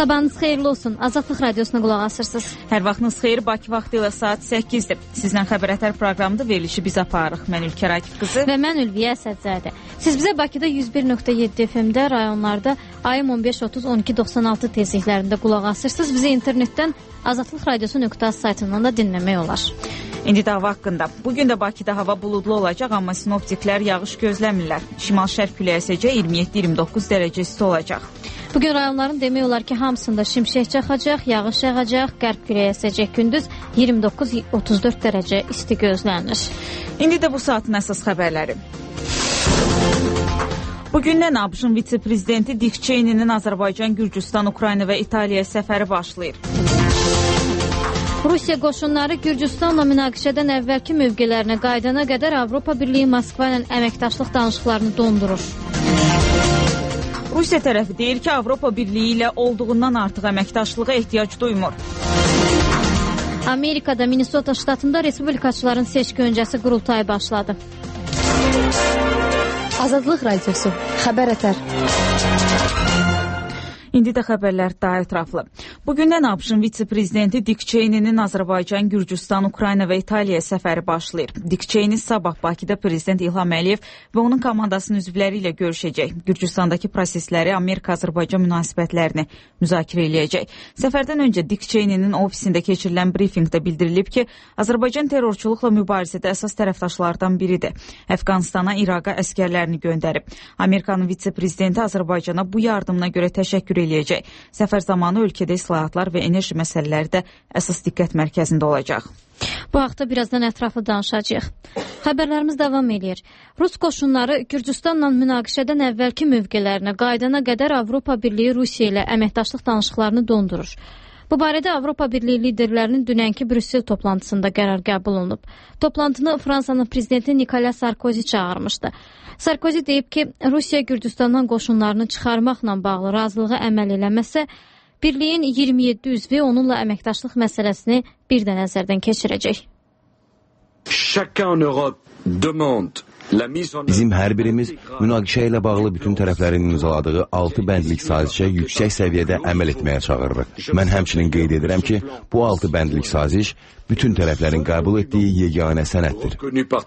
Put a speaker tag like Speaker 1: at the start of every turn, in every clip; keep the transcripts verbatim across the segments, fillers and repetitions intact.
Speaker 1: Sabahınız xeyirli olsun. Azadlıq Radiosuna qulaq asırsınız.
Speaker 2: Hər vaxtınız xeyir, Bakı vaxtı ilə saat səkkizdir. Sizlə Xəbər proqramında verilişi biz aparırıq. Mən Ülkər Akif qızı.
Speaker 1: Və mən Ülviyə Əsədzadə. Siz bizə Bakıda yüz bir nöqtə yeddi F M-də, rayonlarda ayım on beş otuz on iki doxsan altı tezliklərində qulaq asırsınız. Bizi internetdən azadlıq radiosu nöqtə az saytından da dinləmək olar.
Speaker 2: İndi də hava haqqında. Bugün də Bakıda hava buludlu olacaq, amma sinoptiklər yağış gözləmirlər. Şimal-şərq küləyi əsəcək, iyirmi yeddi iyirmi doqquz dərəcə isti olacaq.
Speaker 1: Bugün rayonların demək olar ki, hamısında şimşək çaxacaq, yağış yağacaq, qərb küləyi əsəcək, gündüz iyirmi doqquz otuz dörd dərəcə isti gözlənilir.
Speaker 2: İndi də bu saatın əsas xəbərləri. Bugündən ABŞ-ın vitse-prezidenti Dik Çeyninin Azərbaycan, Gürcüstan, Ukrayna və İtaliya səfəri başlayır.
Speaker 1: Rusiya qoşunları Gürcüstanla münaqişədən əvvəlki mövqelərinə qaydana qədər Avropa Birliyi Moskva ilə əməkdaşlıq danışıqlarını dondurur.
Speaker 2: Rusiya tərəfi deyir ki, Avropa Birliyi ilə olduğundan artıq əməkdaşlığa ehtiyac duymur.
Speaker 1: Amerikada Minnesota ştatında respublikaçıların seçki öncəsi qurultayı başladı.
Speaker 3: Azadlıq Radiosu, Xəbər Ətər.
Speaker 2: İndi də xəbərlər daha ətraflı. Bugündən ABŞ-ın vitse-prezidenti Dik Çeyninin Azərbaycan, Gürcüstan, Ukrayna və İtaliya səfəri başlayır. Dik Çeyni sabah Bakıda prezident İlham Əliyev və onun komandasının üzvləri ilə görüşəcək. Gürcüstandakı prosesləri, Amerika-Azərbaycan münasibətlərini müzakirə eləyəcək. Səfərdən öncə Dik Çeyninin ofisində keçirilən brifinqdə bildirilib ki, Azərbaycan terrorçuluqla mübarizədə əsas tərəfdaşlardan biridir. Əfqanistana, İraqa əskərlərini göndərib. Amerikanın vitse-prezidenti Azərbaycana bu yardımına görə təşəkkür eləyəcək. Səfər zamanı ölkədə islahatlar və enerji məsələləri də əsas diqqət mərkəzində olacaq.
Speaker 1: Bu haqda birazdan ətraflı danışacağıq. Xəbərlərimiz davam edir. Rus qoşunları Gürcüstanla münaqişədən əvvəlki mövqelərinə qaydana qədər Avropa Birliyi Rusiya ilə əməkdaşlıq danışıqlarını dondurur. Bu barədə Avropa Birliyi liderlərinin dünənki Brüssel toplantısında qərar qəbul olunub. Toplantını Fransanın prezidenti Nicolas Sarkozy çağırmışdı. Sarkozy deyib ki, Rusiya Gürcüstandan qoşunlarını çıxarmaqla bağlı razılığa əməl eləməsə, Birliyin iyirmi yeddi üzvü onunla əməkdaşlıq məsələsini bir də nəzərdən keçirəcək.
Speaker 4: Chacun en Europe demande
Speaker 5: Bizim hər birimiz münaqişə ilə bağlı bütün tərəflərin imzaladığı altı bəndlik sazişə yüksək səviyyədə əməl etməyə çağırırıq. Mən həmçinin qeyd edirəm ki, bu altı bəndlik saziş bütün tərəflərin qəbul etdiyi yeganə sənəddir.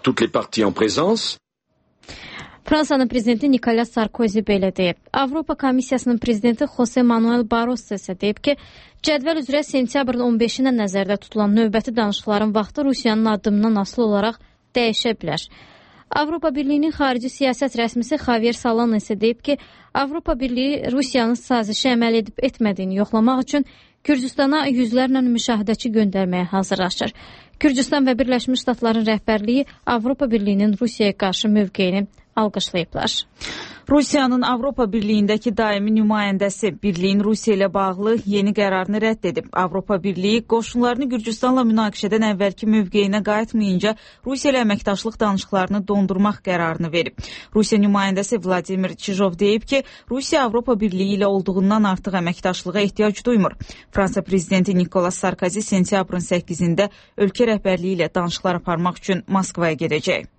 Speaker 1: Fransanın prezidenti Nicolas Sarkozy belə deyib. Avropa Komissiyasının prezidenti Jose Manuel Barroso isə deyib ki, cədvəl üzrə sentyabrın on beşinə nəzərdə tutulan növbəti danışıqların vaxtı Rusiyanın addımından asılı olaraq dəyişə bilər. Avropa Birliyinin xarici siyasət rəsmisi Javier Solana isə deyib ki, Avropa Birliyi Rusiyanın sazişə əməl edib etmədiyini yoxlamaq üçün Gürcüstana yüzlərlə müşahidəçi göndərməyə hazırlaşır. Gürcüstan və Birləşmiş Ştatların rəhbərliyi Avropa Birliyinin Rusiyaya qarşı mövqeyini alqışlayıblar.
Speaker 2: Rusiyanın Avropa Birliyindəki daimi nümayəndəsi Birliyin Rusiya ilə bağlı yeni qərarını rədd edib. Avropa Birliyi qoşunlarını Gürcüstanla münaqişədən əvvəlki mövqeyinə qayıtmayınca Rusiya ilə əməkdaşlıq danışıqlarını dondurmaq qərarını verib. Rusiya nümayəndəsi Vladimir Chizhov deyib ki, Rusiya Avropa Birliyi ilə olduğundan artıq əməkdaşlığa ehtiyac duymur. Fransa prezidenti Nicolas Sarkozy sentyabrın səkkizində ölkə rəhbərliyi ilə danışıqlar aparmaq üçün Moskvaya gedəcək.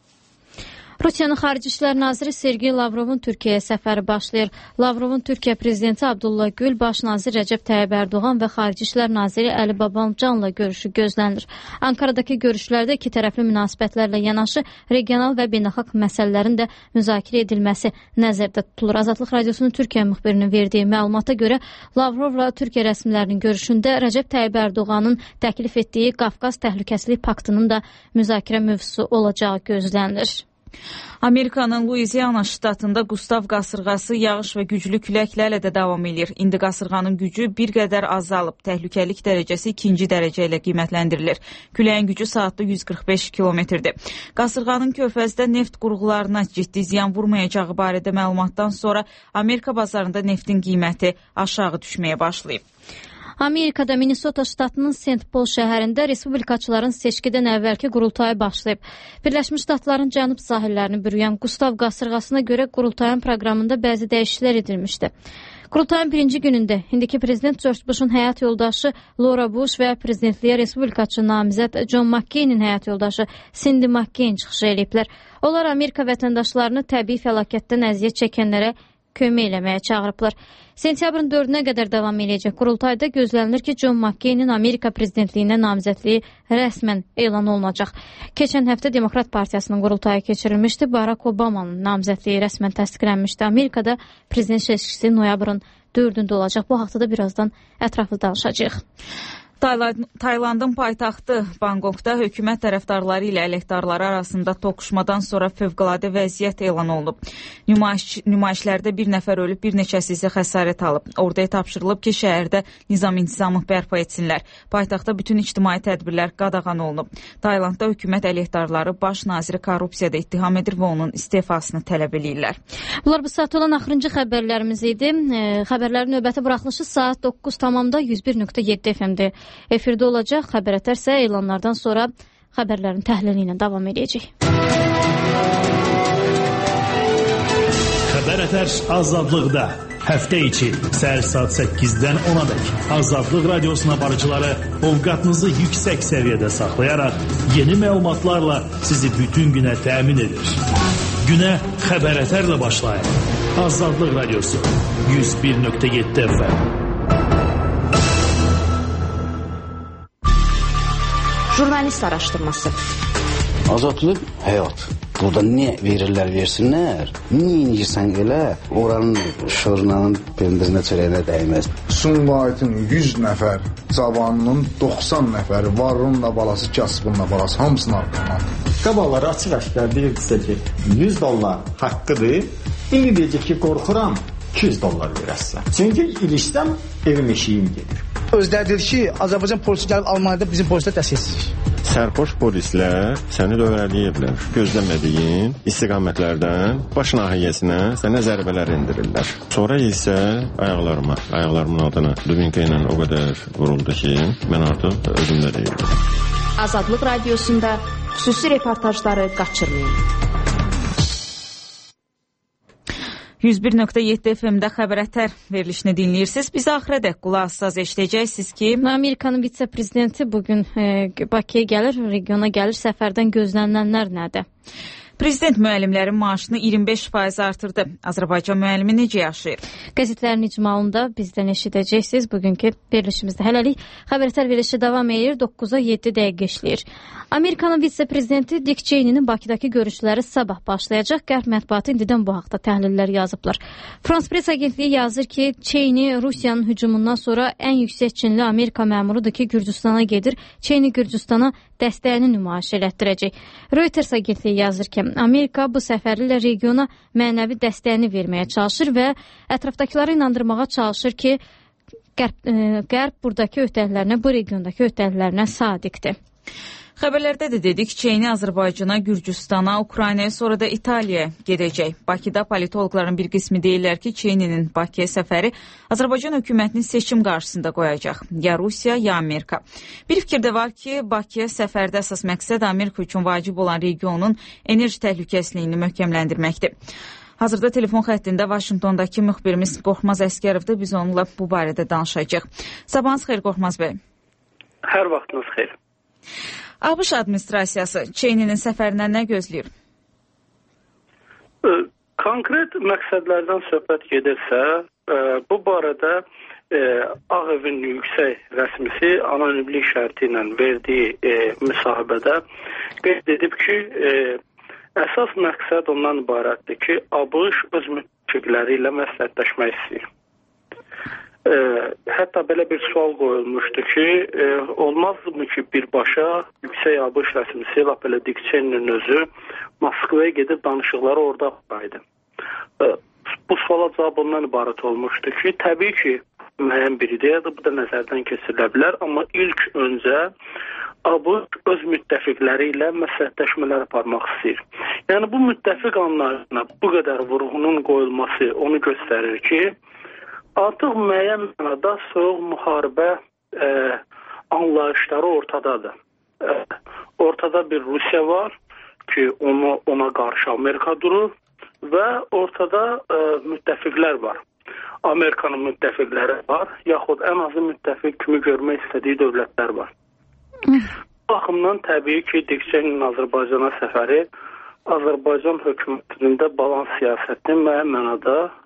Speaker 1: Rusiyanın Xarici İşlər Naziri Sergey Lavrovun Türkiyəyə səfəri başlayır. Lavrovun Türkiyə prezidenti Abdullah Gül, baş nazir Rəcəb Tayyib Ərdoğan və Xarici İşlər Naziri Əli Babacanla görüşü gözlənilir. Ankaradakı görüşlərdə iki tərəfli münasibətlərlə yanaşı regional və beynəlxalq məsələlərin də müzakirə edilməsi nəzərdə tutulur. Azadlıq Radiosunun Türkiyə müxbirinin verdiyi məlumata görə Lavrovla Türkiyə rəsmilərinin görüşündə Rəcəb Tayyib Ərdoğanın təklif etdiyi Qafqaz Təhlükəsizlik Paktının da müzakirə mövzusu olacağı gözlənilir.
Speaker 2: Amerikanın Louisiana ştatında Gustav qasırğası yağış və güclü küləklərlə də davam edir. İndi qasırğanın gücü bir qədər azalıb, təhlükəlik dərəcəsi ikinci dərəcə ilə qiymətləndirilir. Küləyin gücü saatda yüz qırx beş kilometrdir. Qasırğanın körfəzdə neft qurğularına ciddi ziyan vurmayacağı barədə məlumatdan sonra Amerika bazarında neftin qiyməti aşağı düşməyə başlayıb.
Speaker 1: Amerikada Minnesota ştatının Saint Paul şəhərində respublikaçıların seçkidən əvvəlki qurultayı başlayıb. Birləşmiş Ştatların cənub sahillərini bürüyən Gustav qasırğasına görə qurultayın proqramında bəzi dəyişikliklər edilmişdi. Qurultayın birinci günündə indiki prezident George Bush'un həyat yoldaşı Laura Bush və prezidentliyə respublikaçı namizəd John McCain'in həyat yoldaşı Cindy McCain çıxış ediblər. Onlar Amerika vətəndaşlarını təbii fəlakətdən əziyyət çəkənlərə kömək eləməyə çağırıblar. Sentyabrın dördünə qədər davam edəcək qurultayda gözlənilir ki, John McCain-in Amerika prezidentliyinə namizədliyi rəsmən elan olunacaq. Keçən həftə Demokrat Partiyasının qurultayı keçirilmişdi. Barack Obama'nın namizədliyi rəsmən təsdiqlənmişdi. Amerikada prezident seçkisi noyabrın dördündə olacaq. Bu haqda da birazdan ətraflı danışacağıq.
Speaker 2: Taylandın paytaxtı Bangkokda hökumət tərəfdarları ilə əleyhdarları arasında toqquşmadan sonra fövqəladə vəziyyət elan olunub. Nümayiş, nümayişlərdə bir nəfər ölüb, bir neçəsi isə xəsarət alıb. Orduya tapşırılıb ki, şəhərdə nizam-intizamı bərpa etsinlər. Paytaxtda bütün ictimai tədbirlər qadağan olunub. Taylandda hökumət əleyhdarları baş naziri korrupsiyada ittiham edir və onun istifasını tələb edirlər.
Speaker 1: Bunlar bu saat olan axırıncı xəbərlərimiz idi. E, xəbərlərin növbəti buraxılışı saat doqquz tamamda yüz bir nöqtə yeddi F M-də efirdə olacaq. Xəbər ətərsə elanlardan sonra xəbərlərin təhlili ilə davam edəcək.
Speaker 6: Xəbər ətər azadlıqda. Həftə içi səhər saat səkkizdən ona dək Azadlıq Radiosuna barıcıları ovqatınızı yüksək səviyyədə saxlayaraq yeni məlumatlarla sizi bütün günə təmin edir. Günə xəbər ətərlə başlayın. Azadlıq Radiosu yüz bir nöqtə yeddi F M.
Speaker 3: Jurnalist araşdırması.
Speaker 7: Azadlıq həyat. Burada nə verirlər, versinlər. Niyə inirsən elə? Oranın şurnanın pendirinə çörəyinə dəyməz.
Speaker 8: Sumqayıtın yüz nəfər cavanının doxsan nəfəri varınla balası, kasbınla balası hamısını arqaman.
Speaker 9: Qabaqları açıq-aşkar deyirdisə ki, yüz dollar haqqıdır. İndi deyəcək ki, qorxuram iki yüz dollar verəsən. Çünki ilişsəm evim eşiyim gedir.
Speaker 10: Özləri deyir ki, Azərbaycan polisi gəlib Almaniyada bizim polislər dəstəkləyir.
Speaker 11: Sərxoş polislər səni dövrələyirlər. Gözləmədiyin istiqamətlərdən baş nahiyəsinə sənə zərbələr endirirlər. Sonra isə ayaqlarıma, ayaqlarımın adına dubinka ilə o qədər vuruldu ki, mən artıq özümdə deyildim.
Speaker 3: Azadlıq Radiosunda xüsusi reportajları qaçırmayın.
Speaker 2: yüz bir nöqtə yeddi F M-də xəbər ətər verilişini dinləyirsiniz. Biz axıradək qulaq asaz eşidəcəksiniz ki,
Speaker 1: Amerikanın vitse-prezidenti bugün e, Bakıya gəlir, regiona gəlir. Səfərdən gözlənilənlər nədir?
Speaker 2: Prezident müəllimlərin maaşını iyirmi beş faiz artırdı. Azərbaycan müəllimi necə yaşayır?
Speaker 1: Qəzetlərin icmalında bizdən eşidəcəksiniz. Bugünkü verilişimizdə hələlik xəbər ətər verilişi davam edir. doqquza yeddi dəqiqə işləyir. Amerikanın vitse-prezidenti Dick Cheney'nin Bakıdakı görüşləri sabah başlayacaq. Qərb mətbuatı indidən bu haqda təhlillər yazıblar. Frans Press agentliyi yazır ki, Cheney Rusiyanın hücumundan sonra ən yüksək Çinli Amerika məmurudur ki, Gürcüstana gedir. Cheney Gürcüstana dəstəyini nümayiş elətdirəcək. Reuters agentliyi yazır ki, Amerika bu səfərlə regiona mənəvi dəstəyini verməyə çalışır və ətrafdakıları inandırmağa çalışır ki, Qərb, e, Qərb buradakı öhdəliklərinə, bu regiondakı öhdəliklərinə sadiqdir.
Speaker 2: Xəbərlərdə də dedik, Çeyni Azərbaycana, Gürcüstana, Ukraynaya, sonra da İtaliyaya gedəcək. Bakıda politoloqların bir qismi deyirlər ki, Çeyninin Bakıya səfəri Azərbaycan hökumətinin seçim qarşısında qoyacaq. Ya Rusiya, ya Amerika. Bir fikir də var ki, Bakıya səfərdə əsas məqsəd Amerika üçün vacib olan regionun enerji təhlükəsizliyini möhkəmləndirməkdir. Hazırda telefon xəttində Vaşinqtondakı müxbirimiz Qorxmaz Əskərovdur. Biz onunla bu barədə danışacaq. Sabahınız xeyir, Qorxmaz bəy.
Speaker 12: Hər vaxtınız xeyir.
Speaker 2: ABŞ administrasiyası Çeyninin səfərindən nə gözləyir?
Speaker 12: Konkret məqsədlərdən söhbət gedirsə, bu barədə Ağ Evin yüksək rəsmisi anonimlik şərti ilə verdiyi müsahibədə qeyd edib ki, əsas məqsəd ondan ibarətdir ki, ABŞ öz müttəfiqləri ilə məsləhətləşmək istəyir. E, hətta belə bir sual qoyulmuşdu ki, e, olmazmı ki, birbaşa yüksək ABŞ rəsmisi, lap elə Dick Cheney'nin özü Moskvaya gedib danışıqları orada aparaydı. E, bu suala cavab ondan ibarət olmuşdu ki, təbii ki, müəyyən bir ideyadır, bu da nəzərdən keçirilə bilər, amma ilk öncə ABŞ öz müttəfiqləri ilə məsləhətləşmələr aparmaq istəyir. Yəni bu müttəfiq anlayışına bu qədər vurğunun qoyulması onu göstərir ki, artıq müəyyən mənada soyuq müharibə e, anlayışları ortadadır. E, ortada bir Rusiya var ki, onu, ona qarşı Amerika durur və ortada e, müttəfiqlər var. Amerikanın müttəfiqləri var, yaxud ən azı müttəfiq kimi görmək istədiyi dövlətlər var. Bu baxımdan təbii ki, Dick Cheney'nin Azərbaycana səfəri Azərbaycan hökumətinin də balans siyasətini müəyyən mənada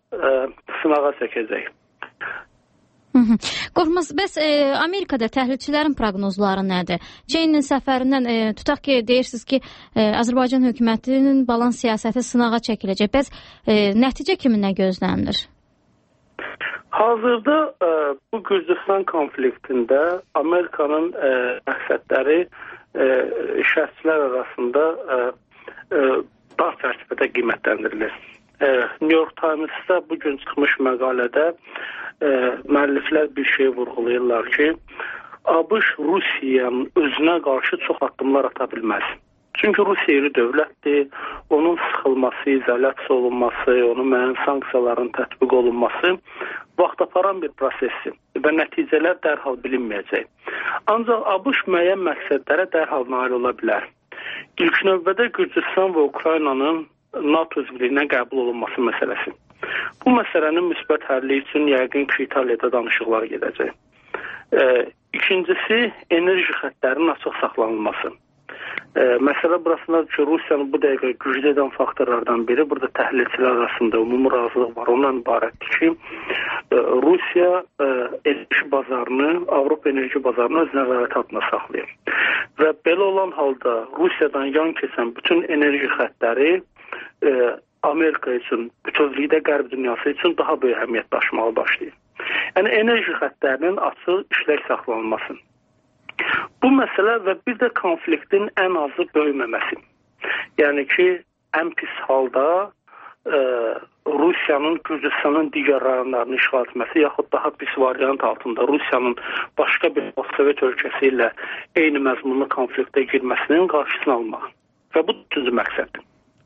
Speaker 12: e, sınağa çəkəcək.
Speaker 1: Qorxmaz, bəs e, Amerikada təhlilçilərin proqnozları nədir? Çeynin səfərindən e, tutaq ki, deyirsiniz ki, e, Azərbaycan hökumətinin balans siyasəti sınağa çəkiləcək. Bəs e, nəticə kimi nə gözlənilir?
Speaker 12: Hazırda e, bu Gürcüstan konfliktində Amerikanın e, məqsədləri e, şərhçilər arasında e, e, dar çərçivədə qiymətləndirilir. E, New York Times'da bugün çıxmış məqalədə e, müəlliflər bir şey vurğulayırlar ki, ABŞ Rusiyanın özünə qarşı çox addımlar ata bilməz. Çünki Rusiya iri dövlətdir, onun sıxılması, izolyasiya olunması, onun müəyyən sanksiyaların tətbiq olunması vaxt aparan bir prosesdir və nəticələr dərhal bilinməyəcək. Ancaq ABŞ müəyyən məqsədlərə dərhal nail ola bilər. İlk növbədə Gürcüstan və Ukraynanın NATO üzvlüyünə qəbul olunması məsələsi. Bu məsələnin müsbət həlli üçün yəqin ki, İtaliyada danışıqlar gedəcək. E, ikincisi, enerji xəttlərinin açıq saxlanılması. E, məsələ burasındadır ki, Rusiyanın bu dəqiqə güclü edən faktorlardan biri, burada təhlilçilər arasında ümumi razılıq var. Ondan ibarətdir ki, e, Rusiya e, enerji bazarını, Avropa enerji bazarını öz nəzarət altında saxlayır. Və belə olan halda Rusiyadan yan keçən bütün enerji xəttləri e, Amerika üçün, bütövlükdə qərb dünyası üçün daha böyük əhəmiyyət daşımağa başlayır. Yəni enerji xəttlərinin açıq işlək saxlanılması. Bu məsələ və bir də konfliktin ən azı böyüməməsi. Yəni ki, ən pis halda e, Rusiyanın Gürcüstanın digər rayonlarını işğal etməsi, yaxud daha pis variant altında Rusiyanın başqa bir Sovet ölkəsi ilə eyni məzmunlu konfliktə girməsinin qarşısını almaq. Və bu üçüncü məqsəddir.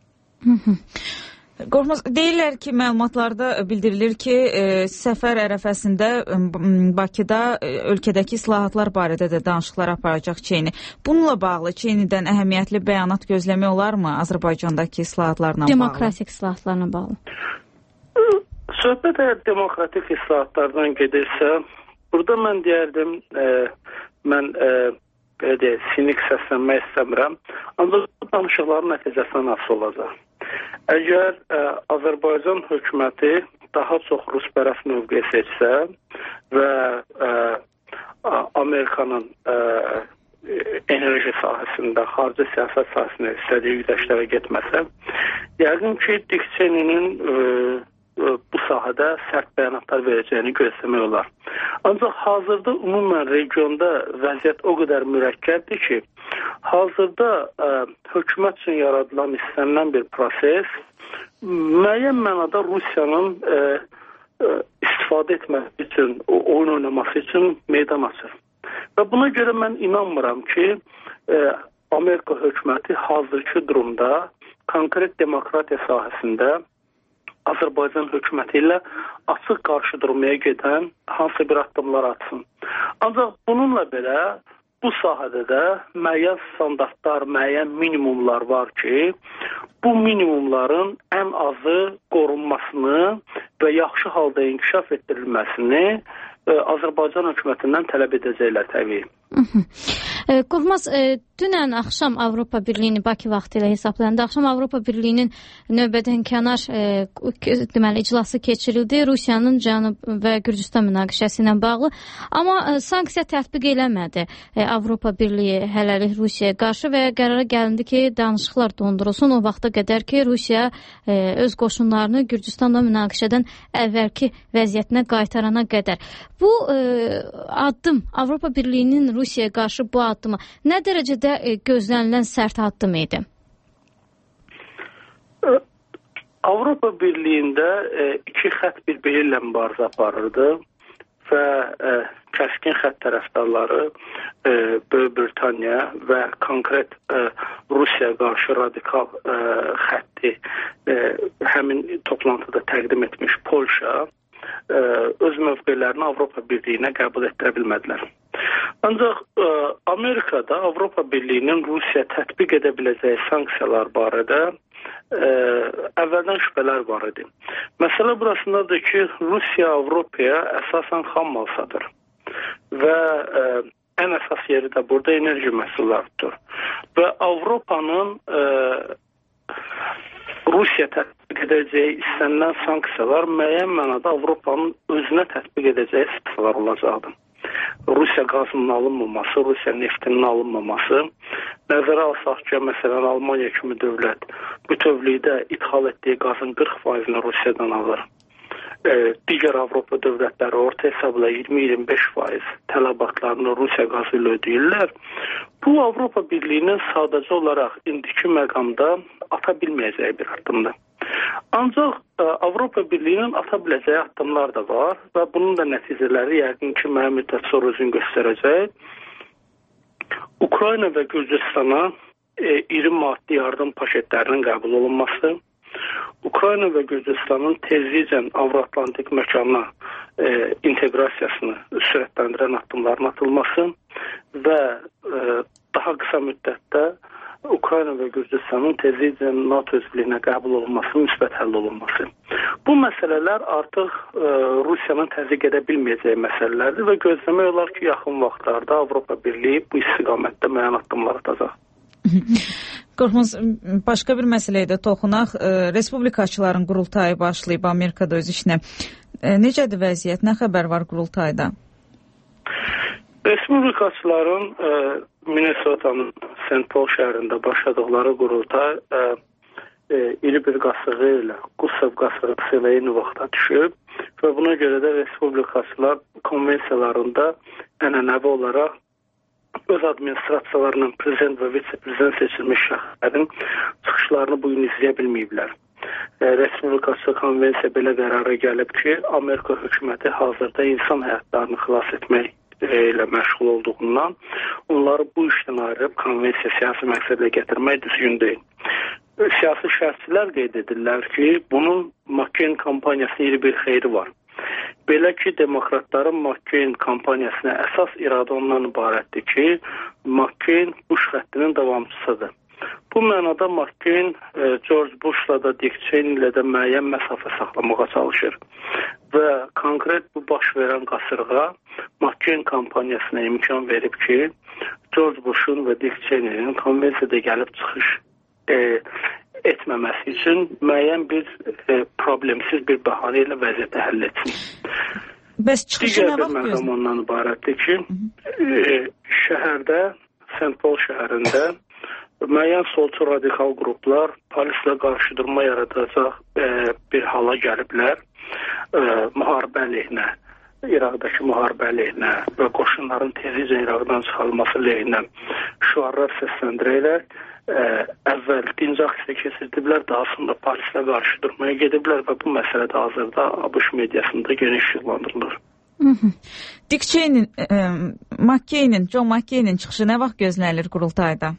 Speaker 2: Qorxmaz, deyirlər ki, məlumatlarda bildirilir ki, e, səfər ərəfəsində e, Bakıda e, ölkədəki islahatlar barədə də danışıqlar aparacaq Çeyni. Bununla bağlı Çeynidən əhəmiyyətli bəyanat gözləmək olarmı Azərbaycandakı islahatlarla bağlı?
Speaker 1: Demokratik islahatlarla bağlı.
Speaker 12: Söhbət əgər demokratik islahatlardan gedirsə, burada mən deyərdim, e, mən e, belə deyək, sinik səslənmək istəmirəm, ancaq bu danışıqların nəticəsindən asılı olacaq. Əgər ə, Azərbaycan hökuməti daha çox ruspərəst mövqe seçsə və ə, Amerikanın ə, enerji sahəsində, xarici siyasət sahəsində istədiyi yüksəklərə getməsə, yəqin ki, Dik Çeynin bu sahədə sərt bəyanatlar verəcəyini gözləmək olar. Ancaq hazırda ümumən regionda vəziyyət o qədər mürəkkəbdir ki, hazırda ə, hökumət üçün yaradılan istənilən bir proses müəyyən mənada Rusiyanın ə, ə, istifadə etməsi üçün, oyun oynaması üçün meydan açır. Və buna görə mən inanmıram ki, ə, Amerika hökuməti hazırki durumda konkret demokratiya sahəsində Azərbaycan hökuməti ilə açıq qarşı durmaya gedən hansı bir addımlar atsın. Ancaq bununla belə bu sahədə də müəyyən standartlar, müəyyən minimumlar var ki, bu minimumların ən azı qorunmasını və yaxşı halda inkişaf etdirilməsini ə, Azərbaycan hökumətindən tələb edəcəklər təbii.
Speaker 1: Qorxmaz, dünən axşam Avropa Birliyini Bakı vaxtı ilə hesablayanda axşam Avropa Birliyinin növbədən kənar e, deməli iclası keçirildi Rusiyanın Cənub və Gürcüstan münaqişəsi ilə bağlı. Amma e, sanksiya tətbiq eləmədi e, Avropa Birliyi hələlik Rusiyaya qarşı və qərara gəlindi ki, danışıqlar dondurulsun o vaxta qədər ki, Rusiya e, öz qoşunlarını Gürcüstanla münaqişədən əvvəlki vəziyyətinə qaytarana qədər. Bu e, addım Avropa Birliyinin Rusiyaya qarşı bu addımı nə dərəcədə e, gözlənilən sərt addım idi?
Speaker 12: Avropa Birliyində e, iki xətt bir-biri ilə mübarizə aparırdı və e, kəskin xətt tərəfdarları e, Böyük Britaniya və konkret e, Rusiyaya qarşı radikal e, xətti e, həmin toplantıda təqdim etmiş Polşa e, öz mövqelərini Avropa Birliyinə qəbul etdirə bilmədilər. Ancaq ə, Amerikada Avropa Birliyinin Rusiya tətbiq edə biləcəyi sanksiyalar barədə ə, əvvəldən şübhələr var idi. Məsələ burasındadır ki, Rusiya Avropaya əsasən xam mal satır və ə, ən əsas yeri də burada enerji məhsullarıdır. Və Avropanın ə, Rusiya tətbiq edəcəyi istənilən sanksiyalar müəyyən mənada Avropanın özünə tətbiq edəcəyi sanksiyalar olacaqdır. Rusiya qazının alınmaması, Rusiya neftinin alınmaması, nəzərə alsaq ki, məsələn, Almaniya kimi dövlət bütövlükdə ithal etdiyi qazın qırx faizini Rusiyadan alır. E, digər Avropa dövlətləri orta hesabla iyirmi iyirmi beş faiz tələbatlarını Rusiya qazı ilə ödəyirlər. Bu, Avropa Birliyinin sadəcə olaraq indiki məqamda ata bilməyəcəyi bir addımdır. Ancaq ə, Avropa Birliyinin ata biləcəyi addımlar da var və bunun da nəticələri yəqin ki, müəyyən müddət sonra özünü göstərəcək. Ukrayna və Gürcüstana e, iri maddi yardım paketlərinin qəbul olunması, Ukrayna və Gürcüstanın tezliklə Avro-Atlantik məkana e, inteqrasiyasını sürətləndirən addımların atılması və e, daha qısa müddətdə Ukrayna və Gürcüstanın tezliklə NATO üzvlüyünə qəbul olunması, müsbət həll olunması. Bu məsələlər artıq e, Rusiyanın təzyiq edə bilməyəcəyi məsələlərdir və gözləmək olar ki, yaxın vaxtlarda Avropa Birliyi bu istiqamətdə müəyyən addımlar atacaq.
Speaker 2: Qorxmaz, başqa bir məsələyə də toxunaq. Respublikaçıların qurultayı başlayıb Amerikada öz işinə. Necədir vəziyyət? Nə xəbər var qurultayda?
Speaker 12: Respublikaçıların e, Minnesota'nın Saint Paul şəhərində başladıqları qurultay e, e, iri bir qasığı ilə, Qusev qasıqsı ilə eyni vaxta düşüb və buna görə də Respublikaçılar konvensiyalarında ənənəvi olaraq öz administrasiyalarının prezident və vitse-prezident seçilmiş şəxslərin çıxışlarını bugün izləyə bilməyiblər. E, Respublikası konvensiya belə qərara gəlib ki, Amerika hökuməti hazırda insan həyatlarını xilas etmək e, ilə məşğul olduğundan onları bu işdən ayırıb konvensiya siyasi məqsədlə gətirmək düzgün deyil. E, siyasi şərhçilər qeyd edirlər ki, bunun McCain kampaniyasının iri bir xeyri var. Belə ki, demokratların McCain kampaniyasına əsas iradə ondan ibarətdir ki, McCain Bush xəttinin davamçısıdır. Bu mənada McCain e, George Bush'la da Dick Cheney ilə də müəyyən məsafə saxlamağa çalışır. Və konkret bu baş verən qasırğa McCain kampaniyasına imkan verib ki, George Bush'un və Dick Cheney'nin konvensiyada gəlib çıxış e, etməməsi üçün müəyyən bir e, problemsiz bir bəhanə ilə vəziyyəti həll etsin.
Speaker 2: Bəs çıxışı nə vaxt
Speaker 12: gözləyirsiniz? Digər bir məqam ondan ibarətdir ki, e, şəhərdə, Saint Paul şəhərində müəyyən solçu radikal qruplar polislə qarşıdurma yaradacaq e, bir hala gəliblər. E, müharibə əleyhinə, İraqdakı müharibə əleyhinə və qoşunların tezlicə İraqdan çıxarılması əleyhinə şüarlar səsləndirərək Ə, əvvəl dinc aksiya keçirdiblər, daha sonra polislə qarşı durmaya gediblər və bu məsələdə hazırda ABŞ mediasında geniş işıqlandırılır.
Speaker 2: Dick Cheney, e, McCain'in, John McCain'in çıxışı nə vaxt gözlənilir qurultayda?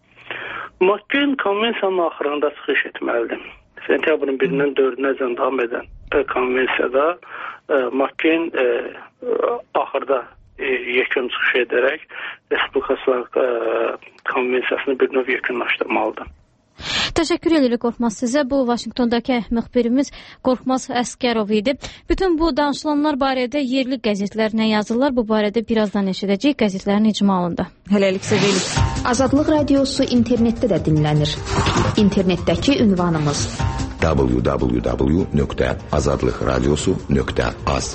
Speaker 12: McCain konvensiyanın axırında çıxış etməlidir. Sentyabrın birindən dördünəcən davam edən e, konvensiyada e, McCain e, axırda E, yekun çıxış edərək Respublikaçılar e, konvensiyasını bir növ yekunlaşdırmalıdır.
Speaker 1: Təşəkkür edirik Qorxmaz sizə. Bu Vaşinqtondakı müxbirimiz Qorxmaz Əskərov idi. Bütün bu danışılanlar barədə yerli qəzetlər nə yazırlar? Bu barədə birazdan eşidəcəyik qəzetlərin icmalında.
Speaker 2: Hələlik sevirik.
Speaker 3: Azadlıq radiosu internetdə də dinlənir. İnternetdəki ünvanımız
Speaker 5: w w w nöqtə azadlıq radiosu nöqtə az.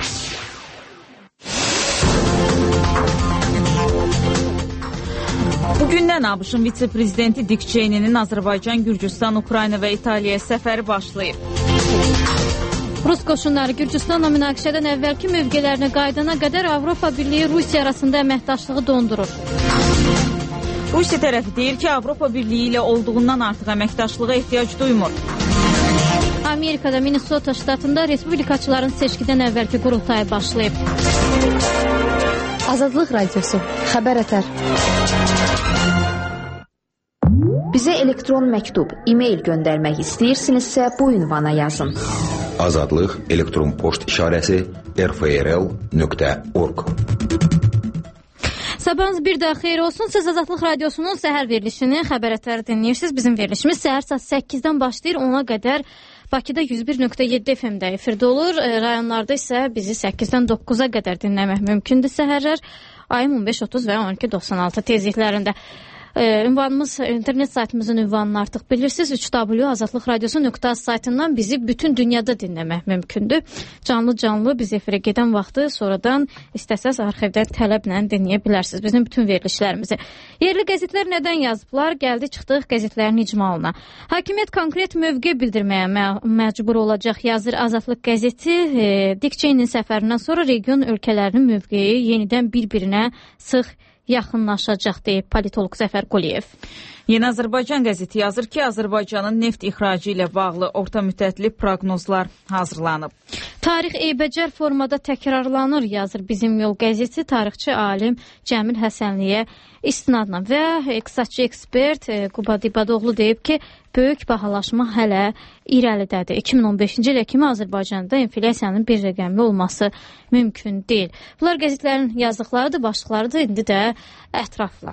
Speaker 2: Bugündən ABŞ-ın vitse-prezidenti Dick Cheney'nin Azərbaycan, Gürcüstan, Ukrayna və İtaliyaya səfəri başlayıb.
Speaker 1: Rus qoşunları Gürcüstanla münaqişədən əvvəlki mövqelərinə qaydana qədər Avropa Birliyi Rusiya arasında əməkdaşlığı dondurur.
Speaker 2: Rusiya tərəfi deyir ki, Avropa Birliyi ilə olduğundan artıq əməkdaşlığa ehtiyac duymur.
Speaker 1: Amerikada Minnesota ştatında respublikaçıların seçkidən əvvəlki qurultayı başlayıb.
Speaker 13: Azadlıq radiosu, xəbər ətər.
Speaker 3: Bizə elektron məktub, e-mail göndərmək istəyirsinizsə bu ünvana yazın.
Speaker 5: Azadlıq elektron poçt işarəsi r f r l nöqtə org.
Speaker 1: Sabahınız bir daha xeyir olsun. Siz Azadlıq radiosunun səhər verilişini, xəbər ətəri dinləyirsiniz. Bizim verilişimiz səhər saat səkkizdən başlayır, ona qədər Bakıda yüz bir nöqtə yeddi F M-də efirdə olur. E, rayonlarda isə bizi səkkizdən doqquza qədər dinləmək mümkündür səhərlər. Ayın on beş otuz və on iki doxsan altı tezliklərində. E, ünvanımız, internet saytımızın ünvanını artıq bilirsiniz. üç w azadlıq radiosu nöqtə az saytından bizi bütün dünyada dinləmək mümkündür. Canlı-canlı biz efirə gedən vaxtı sonradan istəsəz arxivdə tələblə dinləyə bilərsiniz bizim bütün verilişlərimizi. Yerli qəzetlər nədən yazıblar? Gəldi çıxdıq qəzetlərin icmalına. Hakimiyyət konkret mövqe bildirməyə mə məcbur olacaq, yazır Azadlıq qəzeti. E, Dick Cheney'nin səfərindən sonra region ölkələrinin mövqeyi yenidən bir-birinə sıx yaxınlaşacaq deyib politoloq Zəfər Quliyev.
Speaker 2: Yeni Azərbaycan qəzeti yazır ki, Azərbaycanın neft ixracı ilə bağlı orta müddətli proqnozlar hazırlanıb.
Speaker 1: Tarix eybəcər formada təkrarlanır, yazır Bizim Yol qəzeti. Tarixçi alim Cəmil Həsənliyə istinadla və iqtisadçı ekspert Quba Dibadoğlu deyib ki, böyük bahalaşma hələ irəlidədir. iki min on beşinci ilə kimi Azərbaycanda inflyasiyanın bir rəqəmli olması mümkün deyil. Bunlar qəzetlərin yazdıqlarıdır, başlıqlarıdır, indi də ətrafla.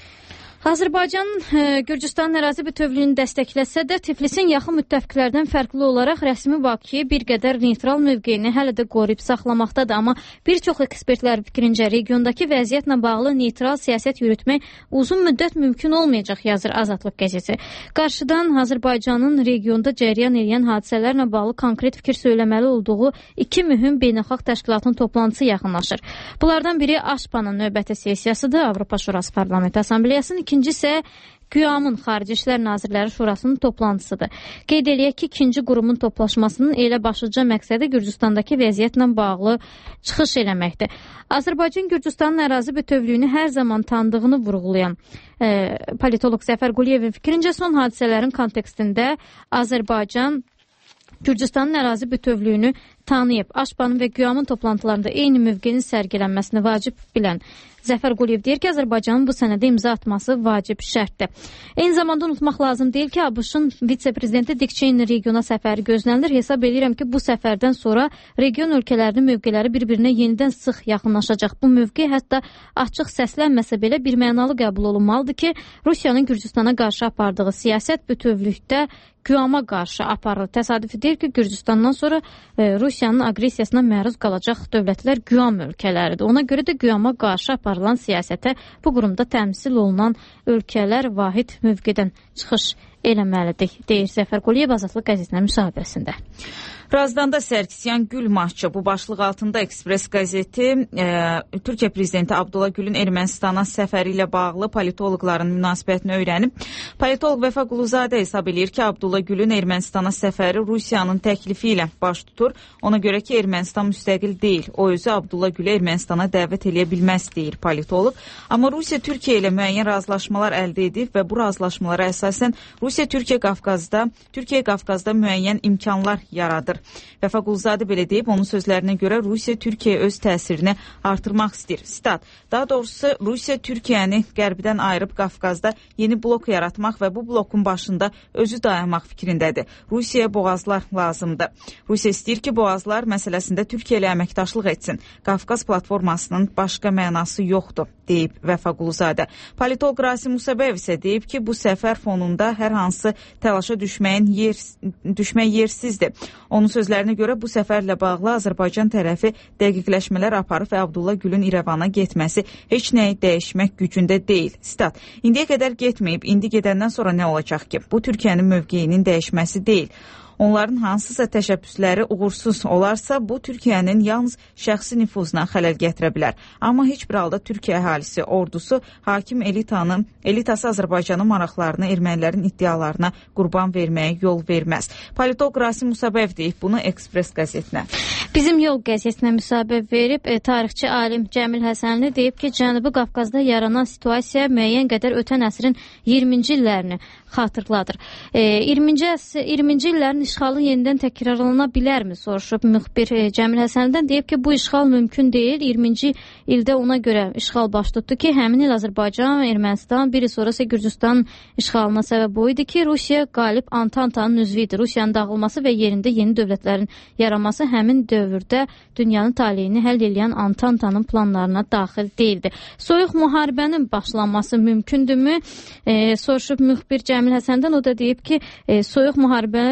Speaker 1: Azərbaycanın e, Gürcüstanın ərazi bütövlüyünü dəstəkləsə də Tiflisin yaxın müttəfiqlərdən fərqli olaraq rəsmi Bakıya bir qədər neytral mövqeyini hələ də qoruyub saxlamaqdadır. Amma bir çox ekspertlər fikrincə regiondakı vəziyyətlə bağlı neytral siyasət yürütmək uzun müddət mümkün olmayacaq, yazır Azadlıq qəzeti. Qarşıdan Azərbaycanın regionda cəryan edən hadisələrlə bağlı konkret fikir söyləməli olduğu iki mühüm beynəlxalq təşkilatın toplantısı yaxınlaşır. Bunlardan biri AŞPA'nın növbəti sessiyasıdır, Avropa Şurası Parlamenti Assambleyasının, İkinci isə QÜAM-ın Xarici İşlər Nazirləri Şurasının toplantısıdır. Qeyd eləyək ki, ikinci qurumun toplaşmasının elə başlıca məqsədi Gürcüstandakı vəziyyətlə bağlı çıxış eləməkdir. Azərbaycan Gürcüstanın ərazi bütövlüyünü hər zaman tanıdığını vurğulayan e, politoloq Zəfər Quliyevin fikrincə son hadisələrin kontekstində Azərbaycan Gürcüstanın ərazi bütövlüyünü tanıyıb, AŞPA'nın və QÜAM-ın toplantılarında eyni mövqenin sərgilənməsini vacib bilən Zəfər Quliyev deyir ki, Azərbaycanın bu sənədə imza atması vacib şərtdir. Eyni zamanda unutmaq lazım deyil ki, ABŞ-ın vitse-prezidenti Dick Cheney regiona səfəri gözlənilir. Hesab edirəm ki, bu səfərdən sonra region ölkələrinin mövqeləri bir-birinə yenidən sıx yaxınlaşacaq. Bu mövqe hətta açıq səslənməsə belə bir mənalı qəbul olunmalıdır ki, Rusiyanın Gürcüstana qarşı apardığı siyasət bütövlükdə QÜAM-a qarşı aparılır. Təsadüfi deyil ki, Gürcüstandan sonra e, Rusiyanın aqressiyasına məruz qalacaq dövlətlər QÜAM ölkələridir. Ona görə də QÜAM-a qarşı aparılan siyasətə bu qurumda təmsil olunan ölkələr vahid mövqedən çıxış eləməlidir, deyir Zəfər Quliyev Azadlıq qəzetinin müsahibəsində.
Speaker 2: Razdanda Sərkisyan Gül Mahçı bu başlıq altında Ekspres qəzeti e, Türkiyə prezidenti Abdullah Gülün Ermənistana səfəri ilə bağlı politoloqların münasibətini öyrənib. Politoloq Vəfa Quluzadə hesab edir ki, Abdullah Gülün Ermənistana səfəri Rusiyanın təklifi ilə baş tutur. Ona görə ki, Ermənistan müstəqil deyil. O özü Abdullah Gülü Ermənistana dəvət eləyə bilməz, deyir politoloq. Amma Rusiya Türkiyə ilə müəyyən razılaşmalar əldə edib və bu razılaşmalara əsasən Rusiya Türkiyə Qafqazda, Türkiyə Qafqazda müəyyən imkanlar yaradır. Vəfa Quluzadə belə deyib, onun sözlərinə görə Rusiya Türkiyə öz təsirini artırmaq istəyir. Sitat, daha doğrusu Rusiya Türkiyəni qərbdən ayırıb Qafqazda yeni blok yaratmaq və bu blokun başında özü dayanmaq fikrindədir. Rusiyaya boğazlar lazımdır. Rusiya istəyir ki, boğazlar məsələsində Türkiyə ilə əməkdaşlıq etsin. Qafqaz platformasının başqa mənası yoxdur, deyib Vəfa Quluzadə. Politolog Rasim Musabəyev isə deyib ki, bu səfər fonunda hər hansı təlaşa düşməyin yer, düşmək yersizdir. Onun sözlərinə görə bu səfərlə bağlı Azərbaycan tərəfi dəqiqləşmələr aparıb və Abdullah Gülün İrəvana getməsi heç nəyi dəyişmək gücündə deyil. Sitat, indiyə qədər getməyib, indi gedəndən sonra nə olacaq ki? Bu Türkiyənin mövqeyinin dəyişməsi deyil. Onların hansısa təşəbbüsləri uğursuz olarsa, bu Türkiyənin yalnız şəxsi nüfuzuna xələl gətirə bilər. Amma heç bir halda Türkiyə əhalisi, ordusu, hakim elitanın, elitası Azərbaycanın maraqlarını, ermənilərin iddialarına qurban verməyə yol verməz. Politolog Rasim Musabəyev deyib bunu Ekspres qəzetinə.
Speaker 1: Bizim Yol qəzetinə müsahibə verib, e, tarixçi alim Cəmil Həsənli deyib ki, Cənubi Qafqazda yaranan situasiya müəyyən qədər ötən əsrin iyirminci illərini xatırladır. E, iyirminci illərin işğalı yenidən təkrarlana bilərmi, soruşub müxbir e, Cəmil Həsənlidən. Deyib ki, bu işğal mümkün deyil. iyirminci ildə ona görə işğal baş tutdu ki, həmin il Azərbaycan, Ermənistan, biri sonrası Gürcüstanın işğalına səbəb o idi ki, Rusiya qalib Antantanın üzvü idi. Rusiyanın dağılması və yerində yeni dövlətlərin yaranması həmin dövrdə dünyanın taleyini həll edən Antantanın planlarına daxil deyildi. Soyuq müharibənin başlanması mümkündürmü? E, soruşub müxbir Cəmil Həsənlidən. O da deyib ki, e, soyuq müharibə başlanması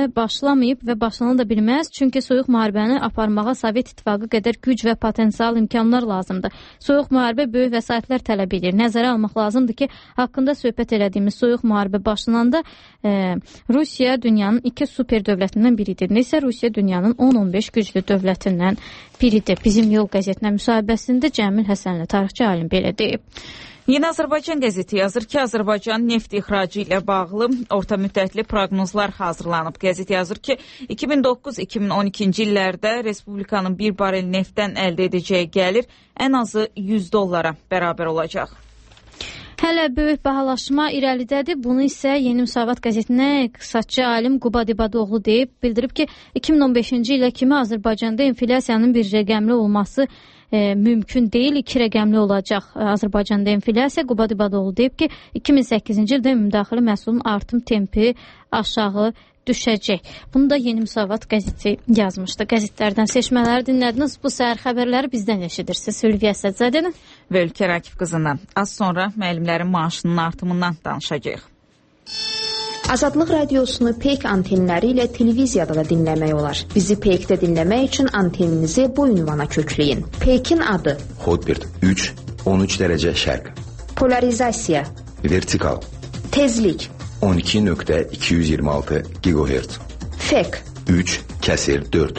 Speaker 1: başlamayıb və başlana da bilməz, çünki soyuq müharibəni aparmağa Sovet İttifaqı qədər güc və potensial imkanlar lazımdır. Soyuq müharibə böyük vəsaitlər tələb edir. Nəzərə almaq lazımdır ki, haqqında söhbət elədiyimiz soyuq müharibə başlananda e, Rusiya dünyanın iki super dövlətindən biridir. Nəsə Rusiya dünyanın on on beş güclü dövlətindən biridir. Bizim Yol qəzetinə müsahibəsində Cəmil Həsənli tarixçi alim belə deyib.
Speaker 2: Yeni Azərbaycan qəzeti yazır ki, Azərbaycan neft ixracı ilə bağlı orta müddətli proqnozlar hazırlanıb. Qəzet yazır ki, iki min doqquz iki min on ikinci illərdə Respublikanın bir barel neftdən əldə edəcəyi gəlir ən azı yüz dollara bərabər olacaq.
Speaker 1: Hələ böyük bahalaşma irəlidədir. Bunu isə Yeni Müsavat qəzetinə iqtisadçı alim Quba Dibadoğlu deyib, bildirib ki, iki min on beşinci ilə kimi Azərbaycanda inflyasiyanın bir rəqəmli olması E, mümkün deyil, iki rəqəmli olacaq Azərbaycanda inflyasiya. Quba Dibadoğlu deyib ki, iki min səkkizinci ildə ümumdaxili məhsulun artım tempi aşağı düşəcək. Bunu da Yeni Müsavat qəzeti yazmışdı. Qəzetlərdən seçmələri dinlədiniz. Bu səhər xəbərləri bizdən eşidirsiniz. Hülviyə Səccədənin
Speaker 2: və Ülkə Rakif qızından. Az sonra müəllimlərin maaşının artımından danışacağıq.
Speaker 3: Azadlıq radiosunu Peyk antenləri ilə televiziyada da dinləmək olar. Bizi Peykdə dinləmək üçün anteninizi bu ünvana kökləyin. Peykin adı:
Speaker 5: Hotbird üç on üç dərəcə şərq.
Speaker 3: Polarizasiya:
Speaker 5: Vertikal.
Speaker 3: Tezlik:
Speaker 5: on iki nöqtə iki yüz iyirmi altı gigahertz.
Speaker 3: Fek:
Speaker 5: üç kəsir dörd.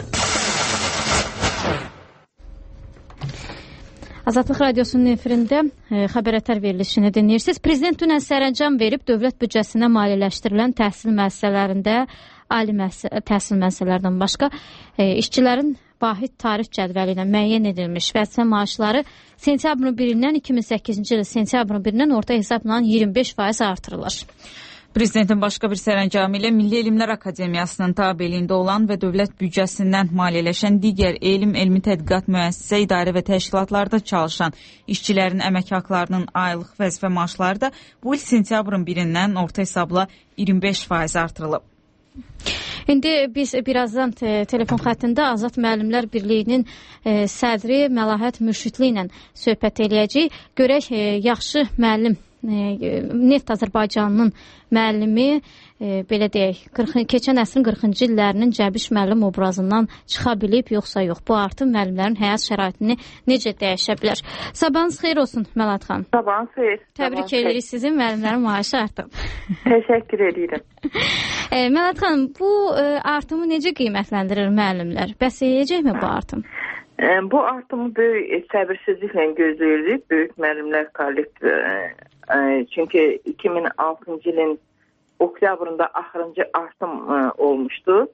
Speaker 1: Azadlıq Radiosunun efirində e, xəbərətər verilişini dinləyirsiniz. Prezident dünən sərəncam verib dövlət büdcəsinə maliyyələşdirilən təhsil müəssisələrində, ali müəssisə, təhsil müəssisələrdən başqa e, işçilərin vahid tarif cədvəli ilə müəyyən edilmiş vəzifə maaşları sentyabrın birindən iki min səkkizinci il sentyabrın birindən orta hesabla iyirmi beş faiz artırılır.
Speaker 2: Prezidentin başqa bir sərəncamı ilə Milli Elmlər Akademiyasının tabeliyində olan və dövlət büdcəsindən maliyyələşən digər elm, elmi tədqiqat müəssisə, idarə və təşkilatlarda çalışan işçilərin əmək haqlarının aylıq vəzifə maaşları da bu il sentyabrın birindən orta hesabla iyirmi beş faiz artırılıb.
Speaker 1: İndi biz birazdan te telefon xəttində Azad Müəllimlər Birliyinin e, sədri Məlahət Mürşidli ilə söhbət eləyəcəyik. Görək e, yaxşı müəllim, e, Neft Azərbaycanının müəllimi, e, belə deyək, qırx, keçən əsrin qırxıncı illərinin Cəbiş müəllim obrazından çıxa bilib, yoxsa yox. Bu artım müəllimlərin həyat şəraitini necə dəyişə bilər? Sabahınız xeyir olsun Məlahət xanım.
Speaker 14: Sabahınız xeyir.
Speaker 1: Təbrik edirik sizin, müəllimlərin maaşı artıb.
Speaker 14: Təşəkkür edirəm.
Speaker 1: E, Məlahət xanım, bu e, artımı necə qiymətləndirir müəllimlər? Bəs eləyəcəkmi bu artım?
Speaker 14: E, bu artımı böyük səbirsizliklə gözləyirdik. Böyük müəllimlər kollektivi. E, çünki iki min altıncı ilin oktyabrında axırıncı artım e, olmuşdu.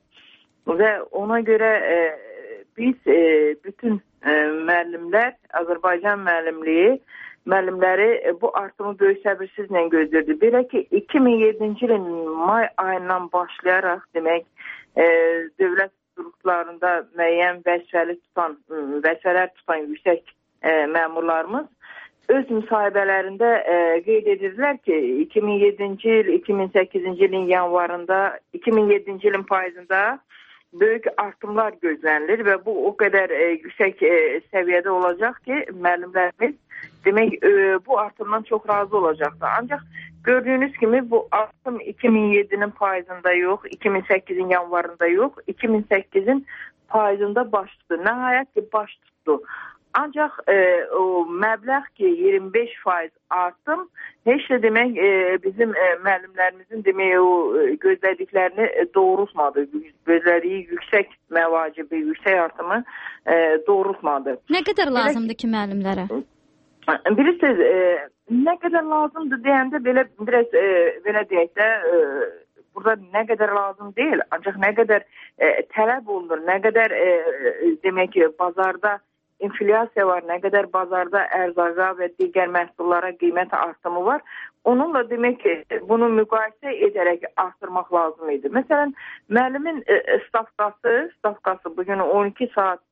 Speaker 14: Və ona görə e, biz e, bütün e, müəllimlər, Azərbaycan müəllimliyi müəllimləri e, bu artımı böyük səbirsizlə gözləyirdi. Belə ki, iki min yeddinci ilin may ayından başlayaraq, demək, e, dövlət strukturlarında müəyyən vəzifəli tutan, vəzifələr tutan yüksək e, məmurlarımız öz müsahibələrində e, qeyd edirlər ki, iki min yeddinci il, iki min səkkizinci ilin yanvarında, iki min yeddinci ilin payızında böyük artımlar gözlənilir və bu o qədər e, yüksək e, səviyyədə olacaq ki, müəllimlərimiz demək e, bu artımdan çox razı olacaqlar. Ancaq gördüyünüz kimi bu artım iki min yeddinin payızında yox, iki min səkkizin yanvarında yox, iki min səkkizin payızında baş tutdu. Nəhayət ki, baş tutdu. Ancaq e, o məbləğ ki, iyirmi beş faiz artım heç də demək e, bizim e, müəllimlərimizin demək o e, gözlədiklərini e, doğrultmadı. Gözlədiyi yüksək məvacibi, yüksək artımı e, doğrultmadı.
Speaker 1: Nə qədər lazımdır ki müəllimlərə?
Speaker 14: Bilirsiniz, e, nə qədər lazımdır deyəndə belə biraz e, belə deyək də e, burada nə qədər lazım deyil. Ancaq nə qədər e, tələb olunur, nə qədər e, demək ki, bazarda inflyasiya var, nə qədər bazarda ərzaqa və digər məhsullara qiymət artımı var. Onunla demək ki, bunu müqayisə edərək artırmaq lazım idi. Məsələn, müəllimin e, stavkası, stavkası bugün on iki saat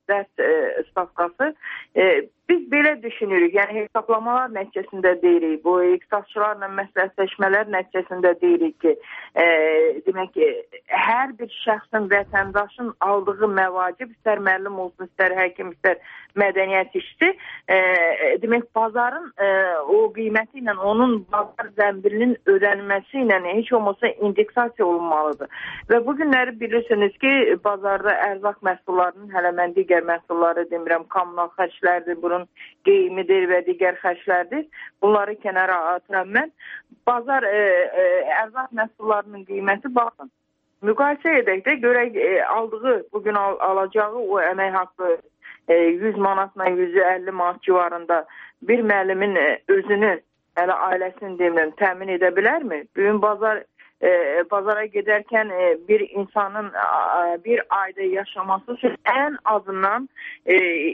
Speaker 14: dərs e, stavkası. E, biz belə düşünürük, yəni hesablamalar nəticəsində deyirik, bu iqtisadçılarla məsləhətləşmələr nəticəsində deyirik ki, e, demək ki, hər bir şəxsin, vətəndaşın aldığı məvacib, istər müəllim olsun, istər həkim, istər mədəniyyət işçi, e, demək bazarın e, o qiyməti ilə onun bazar zəmbilinin ödənilməsi ilə heç olmasa indeksasiya olunmalıdır. Və bu günləri bilirsiniz ki, bazarda ərzaq məhsullarının, hələ mən digər məhsulları demirəm, kommunal xərclərdir, bunun qeymidir və digər xərclərdir. Bunları kənara atıram mən. Bazar e, e, ərzaq məhsullarının qiyməti baxın. Müqayisə edək də görək e, aldığı, bugün al, alacağı o əmək haqqı e, yüz manatla yüz əlli manat civarında bir müəllimin e, özünü, hələ ailəsini demirəm, təmin edə bilərmi? Bugün bazar E, bazara gedərkən e, bir insanın e, bir ayda yaşaması üçün ən azından e,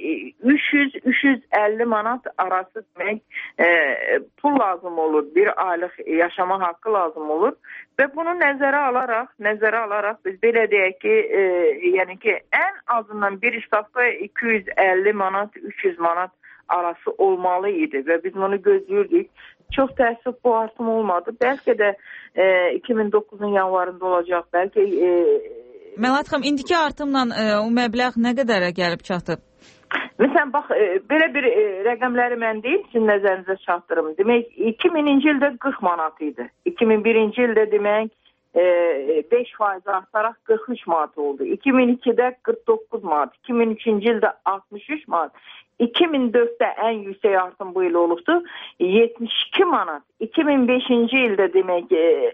Speaker 14: üç yüz üç yüz əlli manat arası demək e, pul lazım olur. Bir aylıq yaşama haqqı lazım olur. Və bunu nəzərə alaraq, nəzərə alaraq biz belə deyək ki, e, yəni ki, ən azından bir stavka iki yüz əlli manat, üç yüz manat arası olmalı idi və biz bunu gözləyirdik. Çox təəssüf bu artım olmadı. Bəlkə də e, iki min doqquzun yanvarında olacaq. Bəlkə e,
Speaker 2: Məlahət xanım, indiki artımla e, o məbləğ nə qədərə gəlib çatıb?
Speaker 14: Məsələn, bax, e, belə bir e, rəqəmləri mən deyim, sizin nəzərinizə çatdırım. Demək, iki mininci ildə qırx manat idi. iki min birinci ildə demək e, beş faiz artaraq qırx üç manat oldu. iki min ikidə qırx doqquz manat, iki min üçüncü ildə altmış üç manat. iki min dörddə ən yüksək artım bu il olubdu, yetmiş iki manat. iki min beşinci ildə demək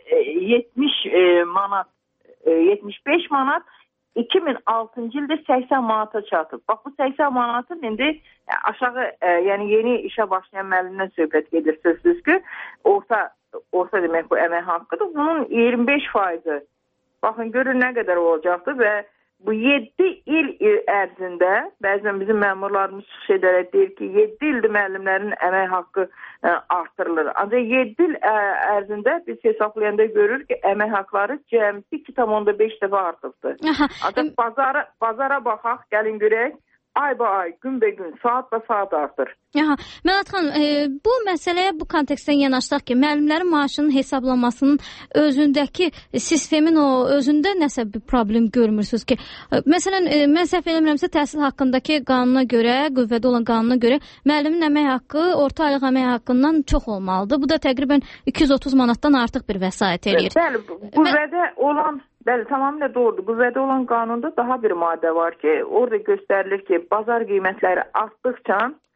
Speaker 14: yetmiş manat, yetmiş beş manat, iki min altıncı ildə səksən manata çatıb. Bax, bu səksən manatın indi aşağı, yəni yeni işə başlayan müəllimdən söhbət gedir sözsüz ki, orta, orta demək bu əmək haqqıdır. Bunun iyirmi beş faizi, baxın görün nə qədər olacaqdır və bu yeddi il ərzində, bəzən bizim məmurlarımız çıxış edərək deyir ki, yeddi ildir müəllimlərin əmək haqqı ə, artırılır. Ancaq yeddi il ə, ərzində biz hesablayanda görür ki, əmək haqqları cəmsi iki tam onda beş dəfə artıbdır. Ancaq bazara, bazara baxaq, gəlin görək, ay ba ay, gün be gün, saat ba saat artır.
Speaker 1: Aha, Məlahət xanım, e, bu məsələyə bu kontekstdən yanaşdaq ki, müəllimlərin maaşının hesablanmasının özündəki sistemin o özündə nəsə bir problem görmürsünüz ki, e, məsələn, e, mən səhv eləmirəmsə təhsil haqqındakı qanuna görə, qüvvədə olan qanuna görə müəllimin əmək haqqı orta aylıq əmək haqqından çox olmalıdır. Bu da təqribən iki yüz otuz manatdan artıq bir vəsait eləyir.
Speaker 14: Bəli, qüvvədə olan Bəli, tamamilə doğrudur. Qüvvədə olan qanunda daha bir maddə var ki, orada göstərilir ki, bazar qiymətləri artdıqca,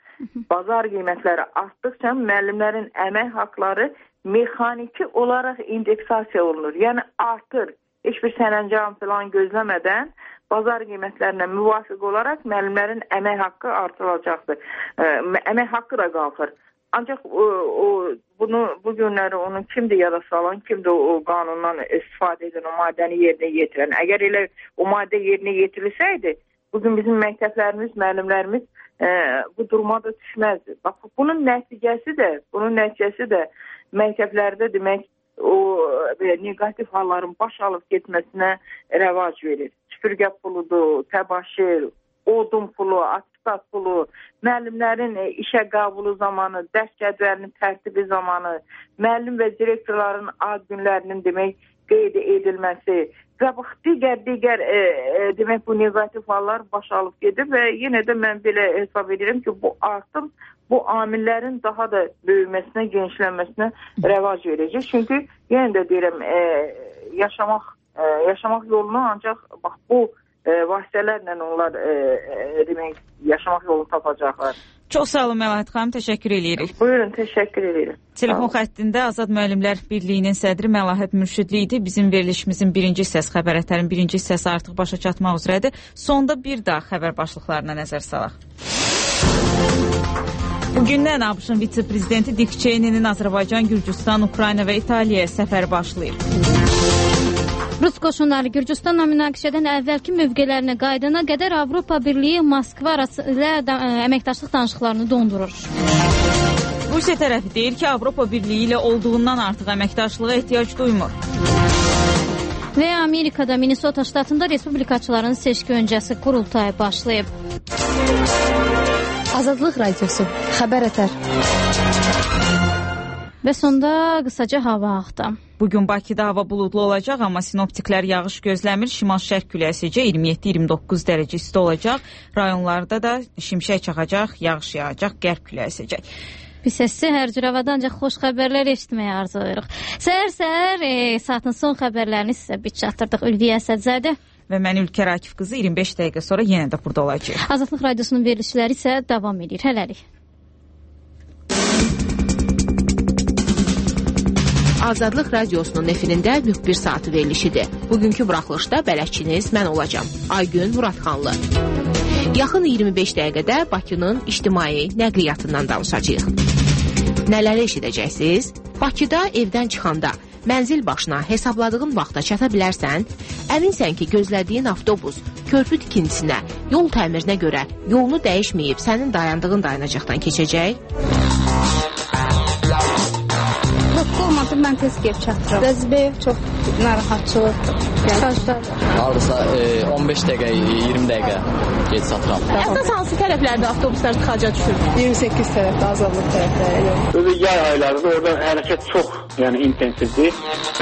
Speaker 14: bazar qiymətləri artdıqca müəllimlərin əmək haqqları mexaniki olaraq indeksasiya olunur. Yəni artır. Heç bir sərəncam falan gözləmədən bazar qiymətlərinə müvafiq olaraq müəllimlərin əmək haqqı artırılacaqdır. Əmək haqqı da qalxır. Ancaq o, o bunu bu günləri onun kimdir yada salan, kimdir o, o qanundan istifadə edən, o maddəni yerinə yetirən. Əgər elə o maddə yerinə yetirilsəydi, bugün bizim məktəblərimiz, müəllimlərimiz e, bu duruma da düşməzdi. Bax, bunun nəticəsi də, bunun nəticəsi də məktəblərdə demək o belə negativ halların baş alıb getməsinə rəvac verir. Süpürgə puludur, təbaşir, odun pulu, atestat pulu, müəllimlərin işə qəbulu zamanı, dərs cədvəlinin tərtibi zamanı, müəllim və direktorların ad günlərinin demək qeyd edilməsi və bax, digər digər e, e, demək bu negativ hallar baş alıb gedir və yenə də mən belə hesab edirəm ki, bu artım bu amillərin daha da böyüməsinə, genişlənməsinə rəvac verəcək. Çünki yenə də deyirəm, e, yaşamaq e, yaşamaq yolunu ancaq bax bu E, vasitələrlə onlar e, e, demək, yaşamaq yolunu tapacaqlar.
Speaker 2: Çox sağ olun Məlahət xanım, təşəkkür edirik.
Speaker 14: Buyurun, təşəkkür edirik.
Speaker 2: Telefon xəttində Azad Müəllimlər Birliyinin sədri Məlahət Mürşidli idi. Bizim verilişimizin birinci hissəsi, xəbər ətərin birinci hissəsi artıq başa çatmaq üzrədir. Sonda bir daha xəbər başlıqlarına nəzər salaq. Bugündən ABŞ-ın vitse-prezidenti Dik Çeynenin Azərbaycan, Gürcüstan, Ukrayna və İtaliyaya səfəri başlayır.
Speaker 1: Rus qoşunları Gürcüstanla münaqişədən əvvəlki mövqelərinə qaydana qədər Avropa Birliyi Moskva ilə əməkdaşlıq danışıqlarını dondurur.
Speaker 2: Rusiya tərəfi deyir ki, Avropa Birliyi ilə olduğundan artıq əməkdaşlığa ehtiyac duymur.
Speaker 1: Və Amerikada Minnesota ştatında respublikaçıların seçki öncəsi qurultayı başlayıb.
Speaker 13: Azadlıq Radiosu. Xəbər ətər.
Speaker 1: Və sonda qısaca hava axtarım.
Speaker 2: Bugün Bakıda hava buludlu olacaq, amma sinoptiklər yağış gözləmir. Şimal-şərq küləyi əsəcək, iyirmi yeddi iyirmi doqquz dərəcə isti olacaq. Rayonlarda da şimşək çaxacaq, yağış yağacaq, qərb küləyi əsəcək.
Speaker 1: Biz səsi hər cür havada ancaq xoş xəbərlər eşitməyə arzulayırıq. Səhər-səhər e, saatin son xəbərlərini sizə bir çatdırdıq. Ülviyə Əsədzadə
Speaker 2: və mən Ülkər Akif qızı iyirmi beş dəqiqə sonra yenə də burada olacaq.
Speaker 1: Azadlıq Radiosunun verilişləri isə davam edir. Hələlik.
Speaker 15: Azadlıq Radiosunun efirində müxbir saatı verilişidir. Bugünkü buraxılışda bələdçiniz mən olacağam. Aygün Muradxanlı. Yaxın iyirmi beş dəqiqədə Bakının ictimai nəqliyyatından danışacağıq. Nələri eşidəcəksiniz? Bakıda evdən çıxanda mənzil başına hesabladığın vaxta çata bilərsən, əminsən ki, gözlədiyin avtobus körpü tikintisinə, yol təmirinə görə yolunu dəyişməyib sənin dayandığın dayanacaqdan keçəcək.
Speaker 16: Olmadı, mən tez gəlib çatıram. Rəzbəyə çox narahatçılıqdır.
Speaker 17: Hardasa e, on beş dəqiqə, iyirmi dəqiqə gec çatıram.
Speaker 15: Əsas hansı tərəflərdə avtobuslar tıxaca düşür?
Speaker 16: iyirmi səkkiz tərəfdə, azadlıq tərəfdə.
Speaker 12: Özü yay aylarında orada hərəkət çox, yəni intensivdir.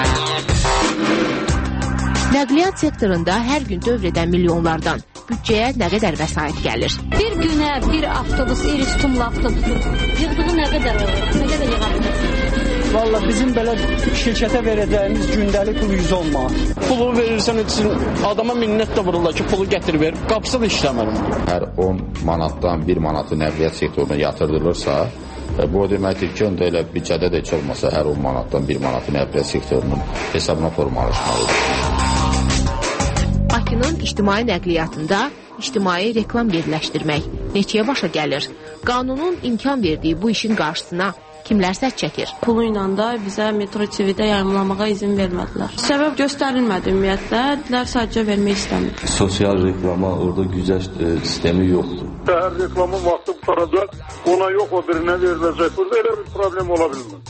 Speaker 15: Nəqliyyat sektorunda hər gün dövr edən milyonlardan büdcəyə nə qədər vəsait gəlir?
Speaker 1: Bir günə bir avtobus, iri tutumlu avtobus yığdığı nə qədər olur? Nə qədər yığa bilərsiniz?
Speaker 18: Valla bizim belə şirkətə verəcəyimiz gündəlik pul yüz olmaz. Pulu verirsən üçün adama minnət də vururlar ki, pulu gətir ver. Qapısı da işləmir.
Speaker 19: Hər on manatdan bir manatı nəqliyyat sektoruna yatırdılırsa, bu o deməkdir ki, onda elə büdcədə də heç olmasa hər on manatdan bir manatı nəqliyyat sektorunun hesabına formalaşmalıdır.
Speaker 15: Bakının ictimai nəqliyyatında ictimai reklam yerləşdirmək neçəyə başa gəlir? Qanunun imkan verdiyi bu işin qarşısına kimlər səs çəkir?
Speaker 20: Pulu ilə də bizə Metro T V-də yayımlamağa izin vermədilər. Səbəb göstərilmədi ümumiyyətlə, dilər sadəcə vermək istəmir.
Speaker 21: Sosial reklama orada güzəşt e, sistemi yoxdur.
Speaker 22: Hər reklamın vaxtı tutaracaq, ona yox o birinə veriləcək. Burada elə bir problem ola bilmir.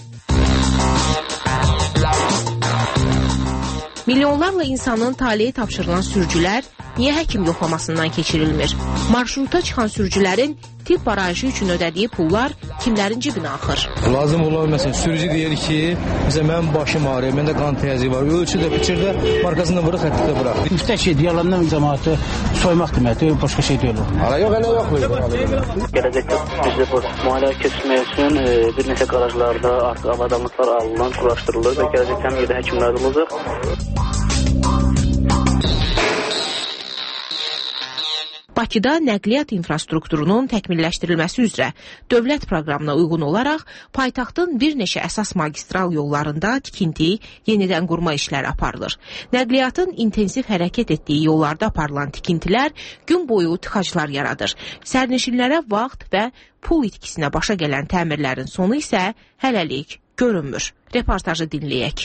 Speaker 15: Milyonlarla insanın taliyi tapşırılan sürücülər niyə həkim yoxlamasından keçirilmir? Marşruta çıxan sürücülərin tibb barajı üçün ödədiyi pullar kimlərin cibinə axır?
Speaker 23: Lazım olan məsələn sürücü deyir ki, məsələn mənim başım ağrıyır, məndə qan təzyiqi var. Ölçü də biçirdə markasını vurub xəttə burax.
Speaker 18: Müstəq şey yalandan cəmaatı soymaq deməkdir, başqa şey deyil.
Speaker 23: Ara yox, elə yox.
Speaker 12: Gələcəkdə bizdə bu müayinə keçmək üçün e, bir neçə qarajlarda artıq avadanlıqlar alınan, quraşdırılır və gələcəkdə həm yerdə həkimlər olacaq.
Speaker 15: Bakıda nəqliyyat infrastrukturunun təkmilləşdirilməsi üzrə dövlət proqramına uyğun olaraq paytaxtın bir neçə əsas magistral yollarında tikinti, yenidən qurma işləri aparılır. Nəqliyyatın intensiv hərəkət etdiyi yollarda aparılan tikintilər gün boyu tıxaclar yaradır. Sərnişinlərə vaxt və pul itkisinə başa gələn təmirlərin sonu isə hələlik görünmür. Reportajı dinləyək.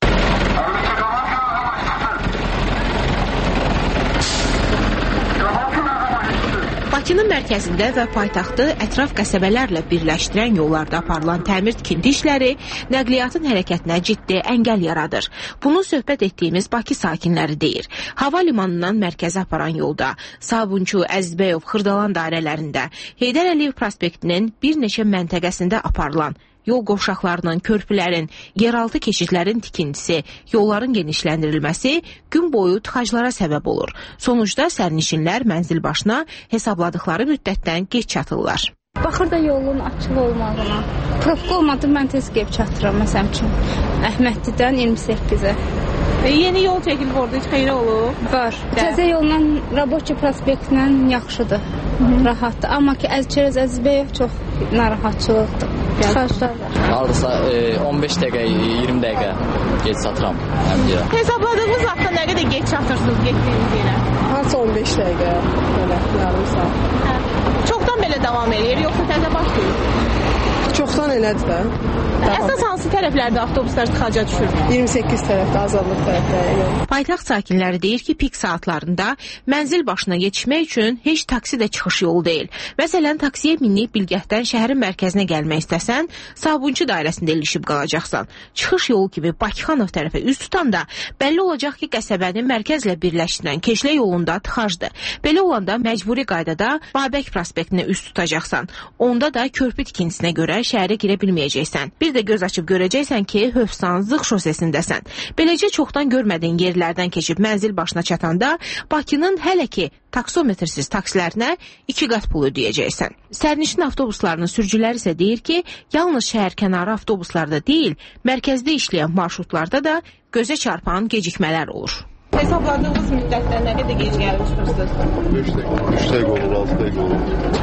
Speaker 15: Bakının mərkəzində və paytaxtı ətraf qəsəbələrlə birləşdirən yollarda aparılan təmir tikinti işləri nəqliyyatın hərəkətinə ciddi əngəl yaradır. Bunu söhbət etdiyimiz Bakı sakinləri deyir. Hava limanından mərkəzə aparan yolda, Sabunçu, Əzizbəyov, Xırdalan dairələrində, Heydər Əliyev prospektinin bir neçə məntəqəsində aparılan yol qovşaqlarının, körpülərin, yeraltı keçidlərin tikintisi, yolların genişləndirilməsi gün boyu tıxaclara səbəb olur. Sonucda sərnişinlər mənzil başına hesabladıkları müddətdən geç çatırlar.
Speaker 16: Baxır da yolun açıq olmağına. Profka olmadı, mən tez gəlib çatıram məsələn üçün. Əhmədlidən iyirmi səkkizə.
Speaker 15: E, yeni yol çəkilib orada heç xeyri olur?
Speaker 16: Var. Təzə yolla Raboçi prospektlə yaxşıdır, rahatdır. Amma ki, Əzçərəz Əzizbəyov çox narahatçılıqdır.
Speaker 17: Hardasa e, on beş dəqiqə, iyirmi dəqiqə geç çatıram.
Speaker 15: Hesabladığınız vaxtda nə qədər geç çatırsınız getdiyiniz yerə?
Speaker 16: Hansı on beş dəqiqə, belə yarım saat.
Speaker 15: Hə. Çoxdan belə davam edir, yoxsa təzə başlayır?
Speaker 4: Çoxdan elədir də.
Speaker 15: Əsas hansı tərəflərdə avtobuslar tıxaca düşür?
Speaker 4: iyirmi səkkiz tərəfdə, Azadlıq tərəfdə.
Speaker 15: Paytaxt sakinləri deyir ki, pik saatlarında mənzil başına yetişmək üçün heç taksi də çıxış yolu deyil. Məsələn, taksiyə minib Bilgəhdən şəhərin mərkəzinə gəlmək istəsən, Sabunçu dairəsində ilişib qalacaqsan. Çıxış yolu kimi Bakıxanov tərəfə üz tutanda bəlli olacaq ki, qəsəbənin mərkəzlə birləşdirən Keçlə yolunda tıxacdır. Belə olanda məcburi qaydada Babək prospektinə üz tutacaqsan. Onda da körpü tikintisinə görə şəhərə girə bilməyəcəksən. Bir də göz açıb görəcəksən ki, Hövsan Zıq şosesindəsən. Beləcə çoxdan görmədiyin yerlərdən keçib mənzil başına çatanda Bakının hələ ki taksometrsiz taksilərinə iki qat pul ödəyəcəksən. Sərnişin avtobuslarının sürücüləri isə deyir ki, yalnız şəhərkənarı avtobuslarda deyil, mərkəzdə işləyən marşrutlarda da gözə çarpan gecikmələr olur. Hesabladığınız müddətdə nə qədər gec gəlib çıxırsınız?
Speaker 6: üç dəqiqə olur, altı dəqiqə olur.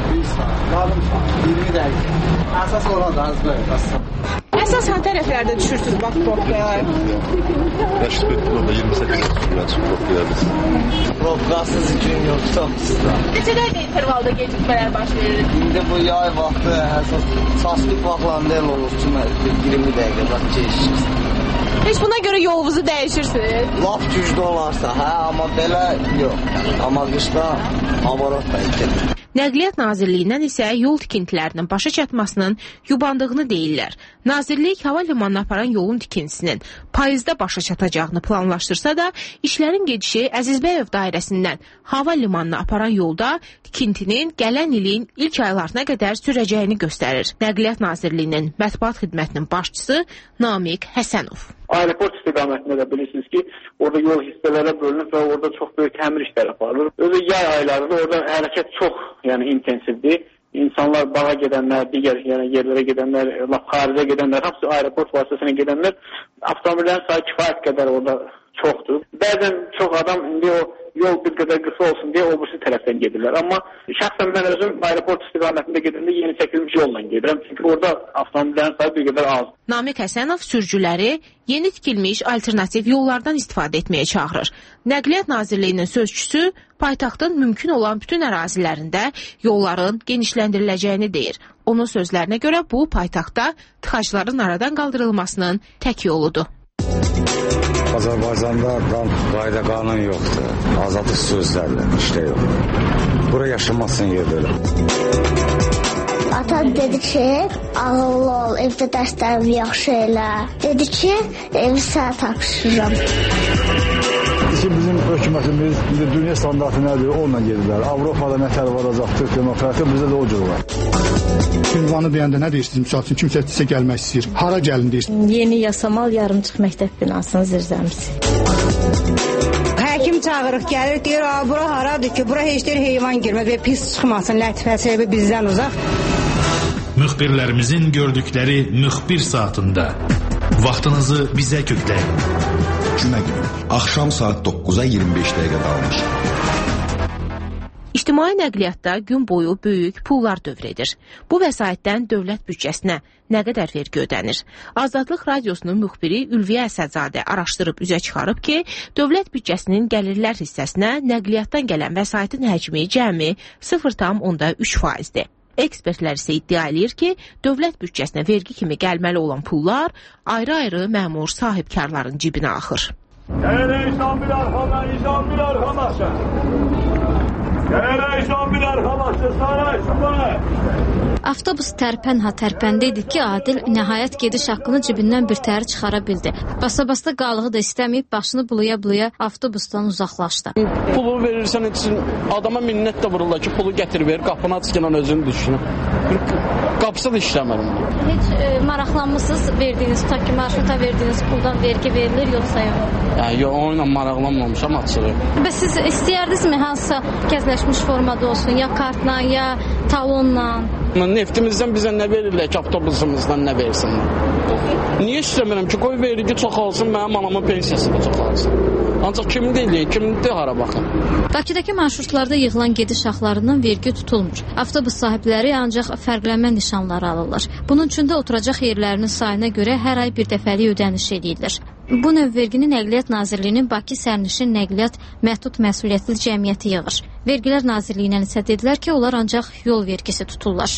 Speaker 10: iyirmi dəqiqə. Əsas olan da az böyle.
Speaker 15: Əsas hansı tərəflərdə düşürsünüz bax probkaya?
Speaker 6: Respektivdə iyirmi səkkiz sürülər çıxıb probkaya biz.
Speaker 10: Probkasız gün yoxsa.
Speaker 15: Neçə dəqiqə intervalda gecikmələr baş verir?
Speaker 10: İndi bu yay vaxtı əsas çaşlıq vaxtlarında el olur ki, iyirmi dəqiqə bax keçir.
Speaker 15: Heç buna görə yolunuzu dəyişirsiniz?
Speaker 10: Laf güclü olarsa, hə, amma belə yox. Amma qışda avarat bəlkə.
Speaker 15: Nəqliyyat Nazirliyindən isə yol tikintilərinin başa çatmasının yubandığını deyirlər. Nazirlik hava limanına aparan yolun tikintisinin payızda başa çatacağını planlaşdırsa da, işlərin gedişi Əzizbəyev dairəsindən hava limanına aparan yolda tikintinin gələn ilin ilk aylarına qədər sürəcəyini göstərir. Nəqliyyat Nazirliyinin mətbuat xidmətinin başçısı Namiq Həsənov.
Speaker 12: Aeroport istiqamətində də bilirsiniz ki, orada yol hissələrə bölünüb və orada çox böyük təmir işləri aparılır. Özü yay aylarında orada hərəkət çox, yəni intensivdir. İnsanlar bağa gedənlər, digər yəni yerlərə gedənlər, lap xaricə gedənlər, hamısı aeroport vasitəsilə gedənlər, avtomobillərin sayı kifayət qədər orada çoxdur. Bəzən çox adam indi o yol bir qədər qısa olsun deyə o birisi tərəfdən gedirlər. Amma şəxsən mən özüm aeroport istiqamətində gedəndə yeni çəkilmiş yolla gedirəm. Çünki orada avtomobillərin sayı bir qədər az.
Speaker 15: Namiq Həsənov sürücüləri yeni tikilmiş alternativ yollardan istifadə etməyə çağırır. Nəqliyyat Nazirliyinin sözçüsü paytaxtın mümkün olan bütün ərazilərində yolların genişləndiriləcəyini deyir. Onun sözlərinə görə bu paytaxtda tıxacların aradan qaldırılmasının tək yoludur.
Speaker 7: Azərbaycanda qayda qanun yoxdur. Azadlıq sözlərlə işlə yox. Bura yaşamasın yer deyil.
Speaker 24: Atam dedi ki, ağıllı ol, evdə dərslərimi yaxşı elə. Dedi ki, evi sənə tapşırıram.
Speaker 8: Bizim hökumətimiz dünya standartı nədir? Onunla gedirlər. Avropada nətər varacaqdır, demokratiya bizdə də o cür var.
Speaker 25: Ünvanı deyəndə nə deyirsiniz? Misal üçün kimsə sizə gəlmək istəyir. Hara gəlin deyirsiniz?
Speaker 26: Yeni Yasamal yarımçıq məktəb binasının zirzəmisi.
Speaker 27: Həkim çağırıq, gəlir, deyir, bura haradır ki, bura heç deyir heyvan girmez və pis çıxmasın, lətifəsi bizdən uzaq.
Speaker 28: Müxbirlərimizin gördükləri müxbir saatında vaxtınızı bizə kökləyin.
Speaker 5: Cümə günü, axşam saat doqquza iyirmi beş dəqiqə qalmış.
Speaker 15: İctimai nəqliyyatda gün boyu böyük pullar dövr edir. Bu vəsaitdən dövlət büdcəsinə nə qədər vergi ödənir? Azadlıq radiosunun müxbiri Ülviyə Əsədzadə araşdırıb üzə çıxarıb ki, dövlət büdcəsinin gəlirlər hissəsinə nəqliyyatdan gələn vəsaitin həcmi cəmi sıfır tam onda üç faizdir. Ekspertlər isə iddia edir ki, dövlət büdcəsinə vergi kimi gəlməli olan pullar ayrı-ayrı məmur sahibkarların cibinə axır.
Speaker 22: Gələrək İslam bir arxana, İslam bir arxana. Gələrək İslam bir arxana, saray, saray.
Speaker 1: Avtobus tərpən ha tərpəndə idi ki, Adil nəhayət gediş haqqını cibindən bir təhər çıxara bildi. Basa-basta qalığı da istəməyib başını bulaya-bulaya avtobusdan uzaqlaşdı.
Speaker 18: Pulu verirsən üçün adama minnət də vururlar ki, pulu gətir ver, qapını açıqla özünü düşünün. Qapısı da işləmir.
Speaker 1: Heç e, maraqlanmısınız verdiyiniz, tutaq ki, marşruta verdiyiniz puldan vergi verilir, yoxsa yox?
Speaker 18: Yəni, yox, onunla maraqlanmamışam, açığı.
Speaker 1: Bəs siz istəyərdinizmi hansısa kəzləşmiş formada olsun, ya kartla, ya talonla?
Speaker 18: Neftimizdən bizə nə verirlər ki, avtobusumuzdan nə versinlər? Niyə istəmirəm ki, qoy vergi çoxalsın, mənim anamın pensiyası da çoxalsın. Ancaq kim deyilir, kim de hara baxın.
Speaker 1: Bakıdakı marşrutlarda yığılan gediş haqlarından vergi tutulmur. Avtobus sahibləri ancaq fərqlənmə nişanları alırlar. Bunun üçün də oturacaq yerlərinin sayına görə hər ay bir dəfəlik ödəniş edilir. Bu növ vergini Nəqliyyat Nazirliyinin Bakı Sərnişin Nəqliyyat Məhdud Məsuliyyətli Cəmiyyəti yığır. Vergilər Nazirliyindən isə dedilər ki, onlar ancaq yol vergisi tuturlar.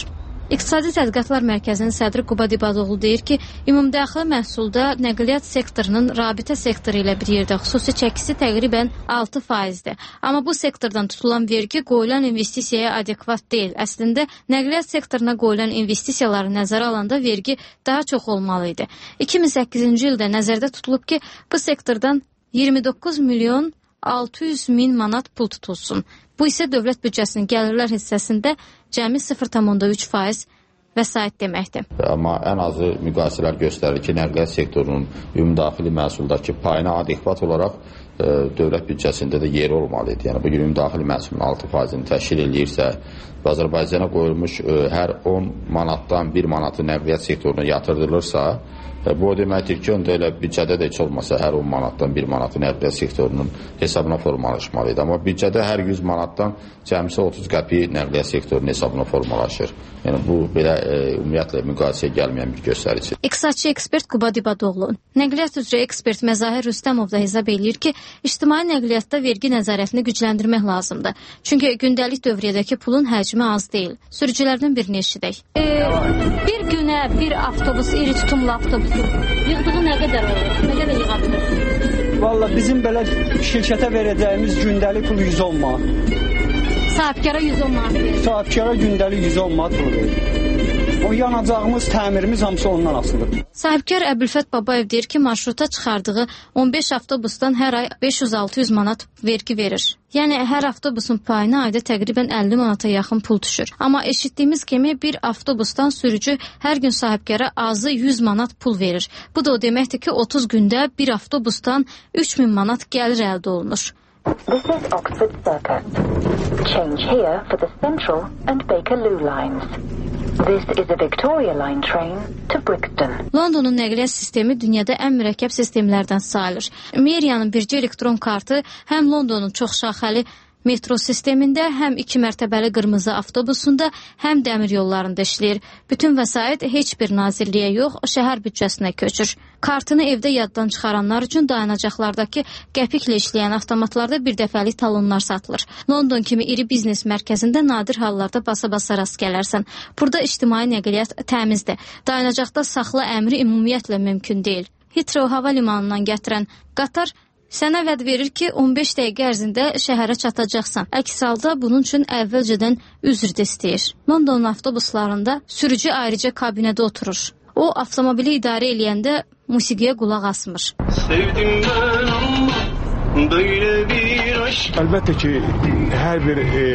Speaker 1: İqtisadi Tədqiqatlar Mərkəzinin sədri Quba Dibadoğlu deyir ki, ümumdaxili məhsulda nəqliyyat sektorunun rabitə sektoru ilə bir yerdə xüsusi çəkisi təqribən altı faizdir. Amma bu sektordan tutulan vergi qoyulan investisiyaya adekvat deyil. Əslində, nəqliyyat sektoruna qoyulan investisiyaları nəzərə alanda vergi daha çox olmalı idi. iki min səkkizinci ildə nəzərdə tutulub ki, bu sektordan iyirmi doqquz milyon altı yüz min manat pul tutulsun. Bu isə dövlət büdcəsinin gəlirlər hissəsində cəmi sıfır tam onda üç faiz vəsait deməkdir.
Speaker 2: Amma ən azı müqayisələr göstərir ki, nəqliyyat sektorunun ümumdaxili məhsuldakı payına adekvat olaraq e, dövlət büdcəsində də yeri olmalıdır. Yəni, bugün ümumdaxili məhsulun altı faizini təşkil edirsə, Azərbaycana qoyulmuş e, hər on manatdan bir manatı nəqliyyat sektoruna yatırdılırsa, bu o deməkdir ki, onda elə büdcədə də heç olmasa hər on manatdan bir manatı nəqliyyat sektorunun hesabına formalaşmalıydı. Amma büdcədə hər yüz manatdan cəmsi otuz qəpi nəqliyyat sektorunun hesabına formalaşır. Yəni bu belə e, ümumiyyətlə müqayisəyə gəlməyən bir göstərici.
Speaker 1: İqtisadçı ekspert Quba Dibadoğlu, nəqliyyat üzrə ekspert Məzahir Rüstəmov da hesab eləyir ki, ictimai nəqliyyatda vergi nəzarətini gücləndirmək lazımdır. Çünki gündəlik dövriyyədəki pulun həcmi az deyil. Sürücülərdən birini eşidək. E, bir günə bir avtobus, iri tutumlu avtobus yığdığı nə qədər olur? Nə qədər yığa bilir?
Speaker 3: Valla bizim belə şirkətə verəcəyimiz gündəlik pul yüz on manat.
Speaker 1: Sahibkara yüz on manat verir.
Speaker 3: Sahibkara gündəlik yüz on manat pul verir. O yanacağımız, təmirimiz hamısı ondan asılıdır.
Speaker 1: Sahibkar Əbülfət Babayev deyir ki, marşruta çıxardığı on beş avtobusdan hər ay beş yüz altı yüz manat vergi verir. Yəni hər avtobusun payına ayda təqribən əlli manata yaxın pul düşür. Amma eşitdiyimiz kimi bir avtobusdan sürücü hər gün sahibkara azı yüz manat pul verir. Bu da o deməkdir ki, otuz gündə bir avtobusdan üç min manat gəlir əldə olunur.
Speaker 9: This is Oxford Circus. Change here for the Central and Bakerloo lines. This is a Victoria Line train to Brixton.
Speaker 1: Londonun nəqliyyat sistemi dünyada ən mürəkkəb sistemlərdən sayılır. Meriyanın bircə elektron kartı həm Londonun çox şaxəli metro sistemində, həm iki mərtəbəli qırmızı avtobusunda, həm dəmir yollarında işləyir. Bütün vəsait heç bir nazirliyə yox, şəhər büdcəsinə köçür. Kartını evdə yaddan çıxaranlar üçün dayanacaqlardakı qəpiklə işləyən avtomatlarda bir dəfəlik talonlar satılır. London kimi iri biznes mərkəzində nadir hallarda basa-basa rast gələrsən. Burada ictimai nəqliyyat təmizdir. Dayanacaqda saxla əmri ümumiyyətlə mümkün deyil. Heathrow hava limanından gətirən qatar sənə vəd verir ki, on beş dəqiqə ərzində şəhərə çatacaqsan. Əks halda bunun üçün əvvəlcədən üzr də istəyir. Londonun avtobuslarında sürücü ayrıca kabinədə oturur. O, avtomobili idarə eləyəndə musiqiyə qulaq asmır.
Speaker 11: Sevdim mən amma böyle bir aşk.
Speaker 13: Əlbəttə ki, hər bir e,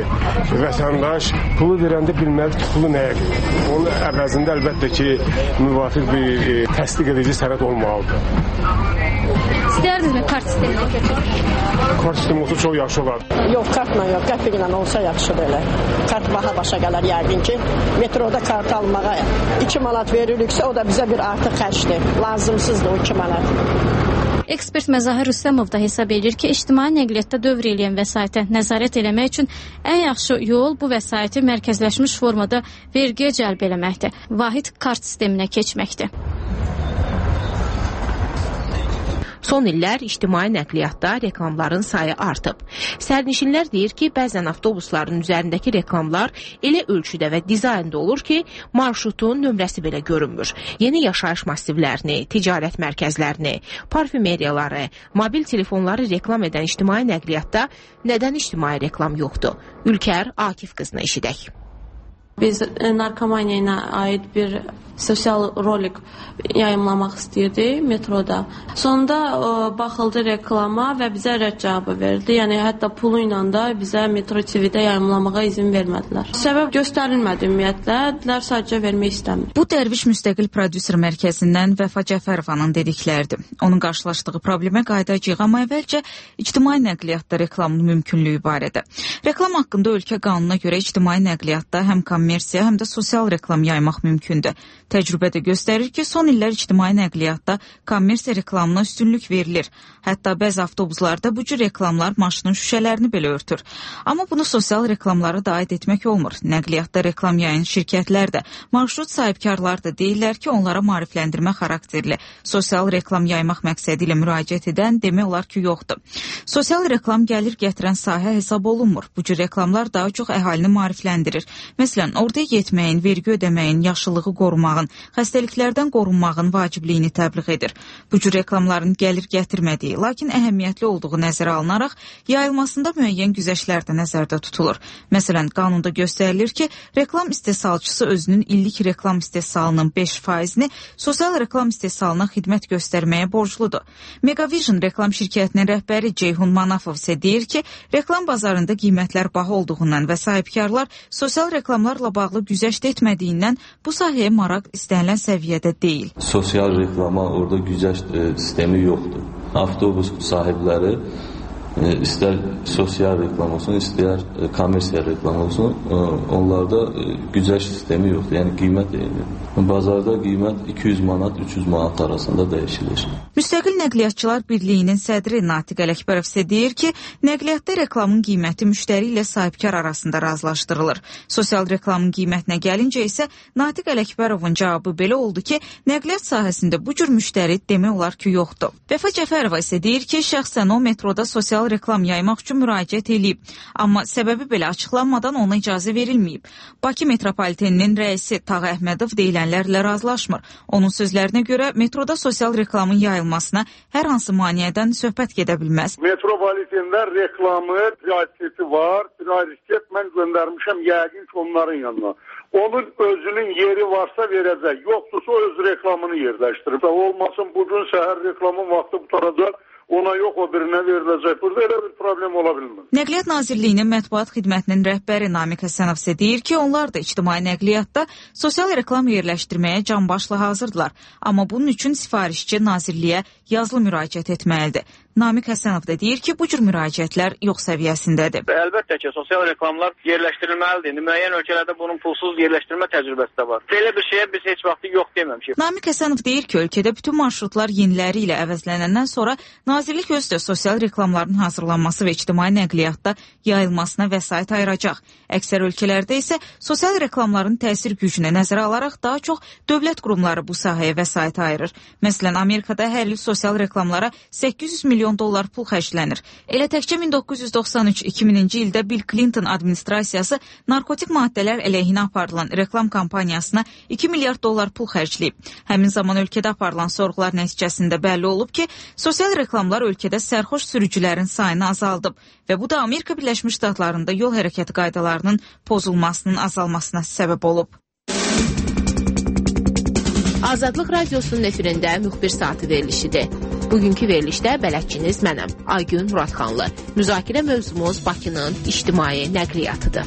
Speaker 13: vətəndaş pulu verəndə bilməlidir ki, pulu nəyə verir. Onun əvəzində əlbəttə ki, müvafiq bir e, təsdiq edici sənəd olmalıdır.
Speaker 1: İstəyərdinizmi kart sisteminə keçir?
Speaker 13: Kart sistemi olsa çox yaxşı olar.
Speaker 14: Yox, kartla yox, qəpiklə olsa yaxşıdır elə. Kart baha başa gələr yəqin ki, metroda kart almağa iki manat veririksə, o da bizə bir artıq xərcdir. Lazımsızdır o iki manat.
Speaker 1: Ekspert Məzahir Rüstəmov da hesab edir ki, ictimai nəqliyyatda dövr eləyən vəsaitə nəzarət eləmək üçün ən yaxşı yol bu vəsaiti mərkəzləşmiş formada vergiyə cəlb eləməkdir. Vahid kart sisteminə keçməkdir.
Speaker 15: Son illər ictimai nəqliyyatda reklamların sayı artıb. Sərnişinlər deyir ki, bəzən avtobusların üzərindəki reklamlar elə ölçüdə və dizaynda olur ki, marşrutun nömrəsi belə görünmür. Yeni yaşayış massivlərini, ticarət mərkəzlərini, parfümeriyaları, mobil telefonları reklam edən ictimai nəqliyyatda nədən ictimai reklam yoxdur? Ülkər Akif qızını eşidək.
Speaker 19: Biz narkomaniya ilə aid bir sosial rolik yayımlamaq istəyirdik metroda. Sonunda ə, baxıldı reklama və bizə rədd cavabı verdi. Yəni hətta pulu ilə də bizə Metro T V-də yayımlamağa izin vermədilər. Səbəb göstərilmədi ümumiyyətlə, dilər sadəcə vermək istəmir.
Speaker 20: Bu Dərviş Müstəqil Prodüser Mərkəzindən Vəfa Cəfərovanın dedikləridir. Onun qarşılaşdığı problemə qayıdacağıq, amma əvvəlcə ictimai nəqliyyatda reklamın mümkünlüyü barədə. Reklam haqqında ölkə qanununa görə ictimai nəqliyyatda həm kommersiya, həm də sosial reklam yaymaq mümkündür. Təcrübə də göstərir ki, son illər ictimai nəqliyyatda kommersiya reklamına üstünlük verilir. Hətta bəzi avtobuslarda bu cür reklamlar maşının şüşələrini belə örtür. Amma bunu sosial reklamlara da aid etmək olmur. Nəqliyyatda reklam yayan şirkətlər də, marşrut sahibkarları da deyirlər ki, onlara maarifləndirmə xarakterli sosial reklam yaymaq məqsədi ilə müraciət edən demək olar ki, yoxdur. Sosial reklam gəlir gətirən sahə hesab olunmur. Bu cür reklamlar daha çox əhalini maarifləndirir. Məsələn, orduya getməyin, vergi ödəməyin, yaşıllığı qorumağın, xəstəliklərdən qorunmağın vacibliyini təbliğ edir. Bu cür reklamların gəlir gətirmədiyi, lakin əhəmiyyətli olduğu nəzərə alınaraq yayılmasında müəyyən güzəştlər də nəzərdə tutulur. Məsələn, qanunda göstərilir ki, reklam istehsalçısı özünün illik reklam istehsalının beş faizini sosial reklam istehsalına xidmət göstərməyə borcludur. Megavision reklam şirkətinin rəhbəri Ceyhun Manafov isə deyir ki, reklam bazarında qiymətlər baha olduğundan və sahibkarlar sosial reklamlarla bağlı güzəşt etmədiyindən bu sahəyə maraq istənilən səviyyədə deyil.
Speaker 4: Sosial reklama orada güzəşt e, sistemi yoxdur. Avtobus sahibləri e, istər sosial reklam olsun, istər e, komersial reklam olsun, e, onlarda e, güzəşt sistemi yoxdur. Yəni qiymət eynidir. Bazarda qiymət iki yüz manat, üç yüz manat arasında dəyişilir.
Speaker 20: Müstəqil Nəqliyyatçılar Birliyinin sədri Natiq Ələkbərov isə deyir ki, nəqliyyatda reklamın qiyməti müştəri ilə sahibkar arasında razılaşdırılır. Sosial reklamın qiymətinə gəlincə isə Natiq Ələkbərovun cavabı belə oldu ki, nəqliyyat sahəsində bu cür müştəri demək olar ki, yoxdur. Vəfa Cəfərova isə deyir ki, şəxsən o metroda sosial reklam yaymaq üçün müraciət edib, amma səbəbi belə açıqlanmadan ona icazə verilməyib. Bakı metropoliteninin rəisi Tağı Əhmədov deyilənlərlə razılaşmır. Onun sözlərinə görə metroda sosial reklamın yayılmasına hər hansı maneədən söhbət gedə bilməz.
Speaker 22: Metropolitenda reklamı prioriteti var. Prioritet mən göndərmişəm yəqin ki onların yanına. Onun özünün yeri varsa verəcək. Yoxdursa öz reklamını yerləşdirib. Olmasın bugün səhər reklamın vaxtı qutaracaq. Ona yox, o birinə veriləcək. Burada elə bir problem ola bilmir.
Speaker 20: Nəqliyyat Nazirliyinin mətbuat xidmətinin rəhbəri Namiq Həsənov isə deyir ki, onlar da ictimai nəqliyyatda sosial reklam yerləşdirməyə canbaşla hazırdılar. Amma bunun üçün sifarişçi Nazirliyə yazılı müraciət etməlidir. Namiq Həsənov da deyir ki, bu cür müraciətlər yox səviyyəsindədir.
Speaker 6: Əlbəttə ki, sosial reklamlar yerləşdirilməlidir. Müəyyən ölkələrdə bunun pulsuz yerləşdirmə təcrübəsi də var. Belə bir şeyə biz heç vaxt yox deməmişik.
Speaker 20: Namiq Həsənov deyir ki, ölkədə bütün marşrutlar yeniləri ilə əvəzlənəndən sonra Nazirlik öz də sosial reklamların hazırlanması və ictimai nəqliyyatda yayılmasına vəsait ayıracaq. Əksər ölkələrdə isə sosial reklamların təsir gücünə nəzərə alaraq daha çox dövlət qurumları bu sahəyə vəsait ayırır. Məsələn, Amerikada hər il sosial reklamlara səkkiz yüz milyon dollar pul xərclənir. Elə təkcə min doqquz yüz doxsan üç iki minci ildə Bill Clinton administrasiyası narkotik maddələr əleyhinə aparılan reklam kampaniyasına iki milyard dollar pul xərcləyib. Həmin zaman ölkədə aparılan sorğular nəticəsində bəlli olub ki, sosial reklamlar ölkədə sərxoş sürücülərin sayını azaldıb və bu da Amerika Birləşmiş Ştatlarında yol hərəkəti qaydalarının pozulmasının azalmasına səbəb olub.
Speaker 15: Azadlıq Radiosunun efirində müxbir saatı verilişidir. Bugünkü verilişdə bələdçiniz mənəm, Aygün Muradxanlı. Müzakirə mövzumuz Bakının ictimai nəqliyyatıdır.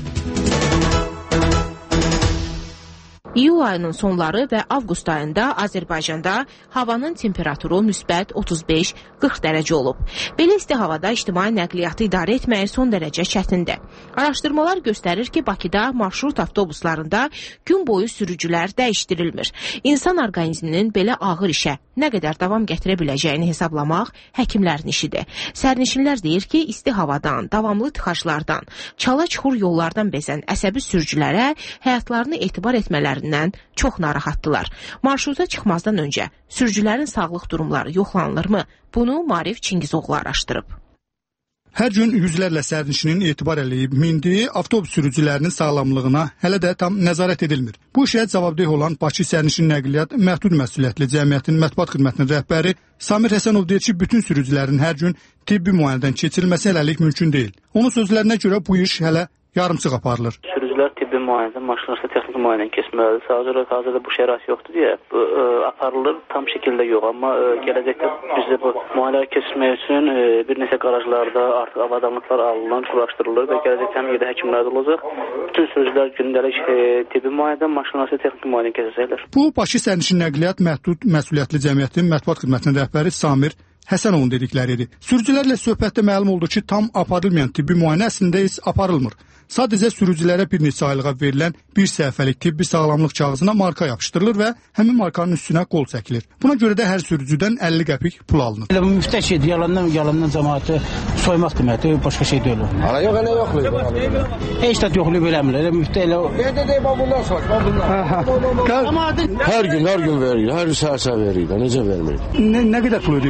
Speaker 15: İyul ayının sonları və avqust ayında Azərbaycanda havanın temperaturu müsbət otuz beş qırx dərəcə olub. Belə isti havada ictimai nəqliyyatı idarə etməyi son dərəcə çətindir. Araşdırmalar göstərir ki, Bakıda marşrut avtobuslarında gün boyu sürücülər dəyişdirilmir. İnsan orqanizminin belə ağır işə nə qədər davam gətirə biləcəyini hesablamaq həkimlərin işidir. Sərnişinlər deyir ki, isti havadan, davamlı tıxaclardan, çala-çuxur yollardan bezən əsəbi sürücülərə həyatlarını etibar etmələrini çox narahatdılar. Marşruta çıxmazdan öncə sürücülərin sağlıq durumları yoxlanılırmı? Bunu Marif Çingizoğlu araşdırıb.
Speaker 25: Hər gün yüzlərlə sərnişinin etibar eləyib mindiyi avtobus sürücülərinin sağlamlığına hələ də tam nəzarət edilmir. Bu işə cavabdeh olan Bakı Sərnişin Nəqliyyat Məhdud Məsuliyyətli Cəmiyyətinin mətbuat xidmətinin rəhbəri Samir Həsənov deyir ki, bütün sürücülərin hər gün tibbi müayinədən keçirilməsi hələlik mümkün deyil. Onun sözlərinə görə bu iş hələ yarımçıq aparılır.
Speaker 10: Sürücülər tibbi müayinədən, maşınlarsa texniki müayinədən keçməlidir. Sadəcə hazırda bu şərait yoxdur deyə bu ə, aparılır, tam şəkildə yox. Amma ə, gələcəkdə bizdə bu müayinələri keçirmək üçün ə, bir neçə qarajlarda artıq avadanlıqlar alınır, quraşdırılır və gələcəkdə həm yerdə həkimlər də olacaq. Bütün sürücülər gündəlik ə, tibbi müayinədən, maşınlarsa texniki müayinədən keçəcəklər.
Speaker 25: Bu Bakı Sərnişin Nəqliyyat Məhdud Məsuliyyətli Cəmiyyətinin mətbuat xidmətinin rəhbəri Samir Həsənovun dedikləridir. Sürücülərlə söhbətdə məlum oldu ki, tam aparılmayan tibbi müayinə əslində heç aparılmır. Sadəcə sürücülərə bir neçə aylığa verilən bir səhifəlik tibbi sağlamlıq kağızına marka yapışdırılır və həmin markanın üstünə qol çəkilir. Buna görə də hər sürücüdən əlli qəpik pul alınır.
Speaker 12: Elə bu müftə şeydir, yalandan yalandan cəmaatı soymaq deməkdir, başqa şey deyil.
Speaker 10: Ala yox, elə yoxlayır.
Speaker 12: Heç də yoxlayıb eləmirlər. Elə müftə elə
Speaker 10: Nə də deyib bundan sonra, bundan.
Speaker 12: Cəmaatın
Speaker 10: hər gün, hər gün verir, hər səhər verir, necə vermir?
Speaker 25: Nə, nə qədər pul ödəyirsən ona görə?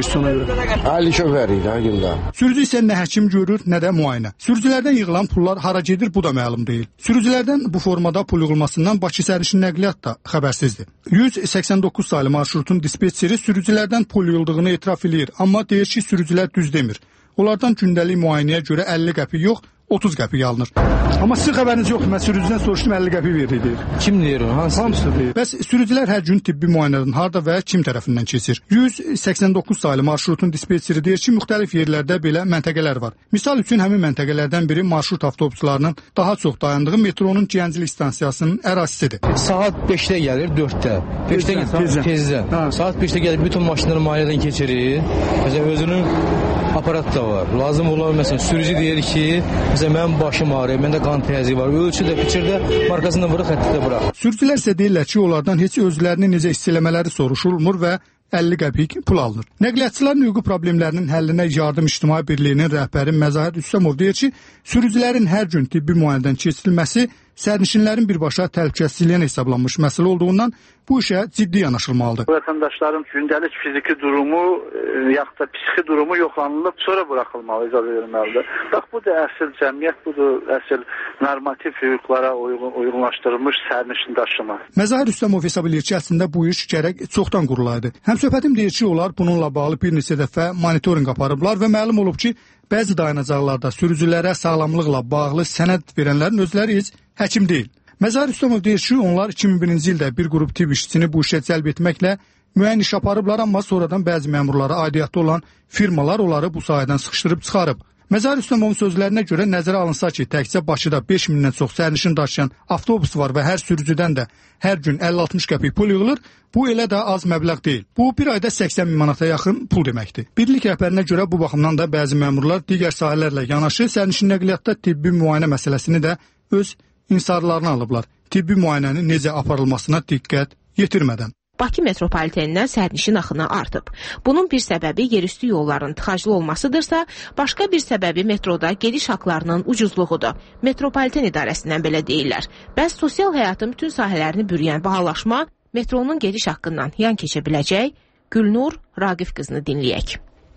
Speaker 7: əlli şöv verir ha gündə.
Speaker 25: Sürücü isə nə həkim görür, nə də müayinə. Sürücülərdən yığılan pullar hara gedir, bu da məlum deyil. Sürücülərdən bu formada pul yığılmasından Bakı sərnişin nəqliyyat da xəbərsizdir. yüz səksən doqquz saylı marşrutun dispetçeri sürücülərdən pul yığıldığını etiraf edir, amma deyir ki, sürücülər düz demir. Onlardan gündəlik müayinəyə görə əlli qəpik yox, otuz qəpik alınır. Amma sizin xəbəriniz yoxdur. Mən sürücüdən soruşdum, əlli qəpik verir deyir.
Speaker 8: Kim deyir o? Hansı?
Speaker 25: Hamısı deyir. Bəs sürücülər hər gün tibbi müayinədən harda və kim tərəfindən keçir? yüz səksən doqquz saylı marşrutun dispetçeri deyir ki, müxtəlif yerlərdə belə məntəqələr var. Misal üçün həmin məntəqələrdən biri marşrut avtobuslarının daha çox dayandığı metronun Gənclik stansiyasının ərazisidir.
Speaker 8: Saat beşdə gəlir, dörddə. beşdə tezdən. tezdən. Saat beşdə gəlir, bütün maşınları müayinədən keçirir. Məsələn, özünün aparat da var. Lazım olan məsələn sürücü deyir ki, məsələn mənim başım ağrıyor, məndə qan təzyiqi var. Ölçü də, biçirdə markasını vuraq, xətti də burax.
Speaker 25: Sürücülər isə deyirlər ki, onlardan heç özlərini necə hiss eləmələri soruşulmur və əlli qəpik pul alınır. Nəqliyyatçıların hüquqi problemlərinin həllinə Yardım İctimai Birliyinin rəhbəri Məzahir Rüstəmov deyir ki, sürücülərin hər gün tibbi müayinədən keçirilməsi sərnişinlərin birbaşa təhlükəsizliyinə hesablanmış məsələ olduğundan bu işə ciddi yanaşılmalıdır.
Speaker 6: Vətəndaşların gündəlik fiziki durumu, e, yaxud da psixi durumu yoxlanılıb, sonra buraxılmalı, icazə verilməlidir. Bax, bu da əsl cəmiyyət, budur əsl normativ hüquqlara uyğun, uyğunlaşdırılmış sərnişin daşıma.
Speaker 25: Məzahir Rüstəmov hesab edir ki, əslində bu iş gərək çoxdan qurulaydı. Həmsöhbətim deyir ki, onlar bununla bağlı bir neçə dəfə monitorinq aparıblar və məlum olub ki, bəzi dayanacaqlarda sürücülərə sağlamlıqla bağlı sənəd verənlərin özləri heç həkim deyil. Məzahir Rüstəmov deyir ki, onlar iki min birinci ildə bir qrup tibb işçisini bu işə cəlb etməklə müəyyən iş aparıblar, amma sonradan bəzi məmurlara aidiyyatı olan firmalar onları bu sayədən sıxışdırıb çıxarıb. Məzahir Rüstəmovun sözlərinə görə nəzərə alınsa ki, təkcə Bakıda beş mindən çox sərnişin daşıyan avtobus var və hər sürücüdən də hər gün əlli altmış qəpik pul yığılır, bu elə də az məbləğ deyil. Bu bir ayda səksən min manata yaxın pul deməkdir. Birlik rəhbərinə görə bu baxımdan da bəzi məmurlar digər sahələrlə yanaşı sərnişin nəqliyyatda tibbi müayinə məsələsini də öz insarlarına alıblar. Tibbi müayinənin necə aparılmasına diqqət yetirmədən.
Speaker 15: Bakı metropolitenindən sərnişin axını artıb. Bunun bir səbəbi yerüstü yolların tıxaclı olmasıdırsa, başqa bir səbəbi metroda gediş haqlarının ucuzluğudur. Metropoliten idarəsindən belə deyirlər. Bəs sosial həyatın bütün sahələrini bürüyən bahalaşma metronun gediş haqqından yan keçə biləcək? Gülnur Raqif qızını dinləyək.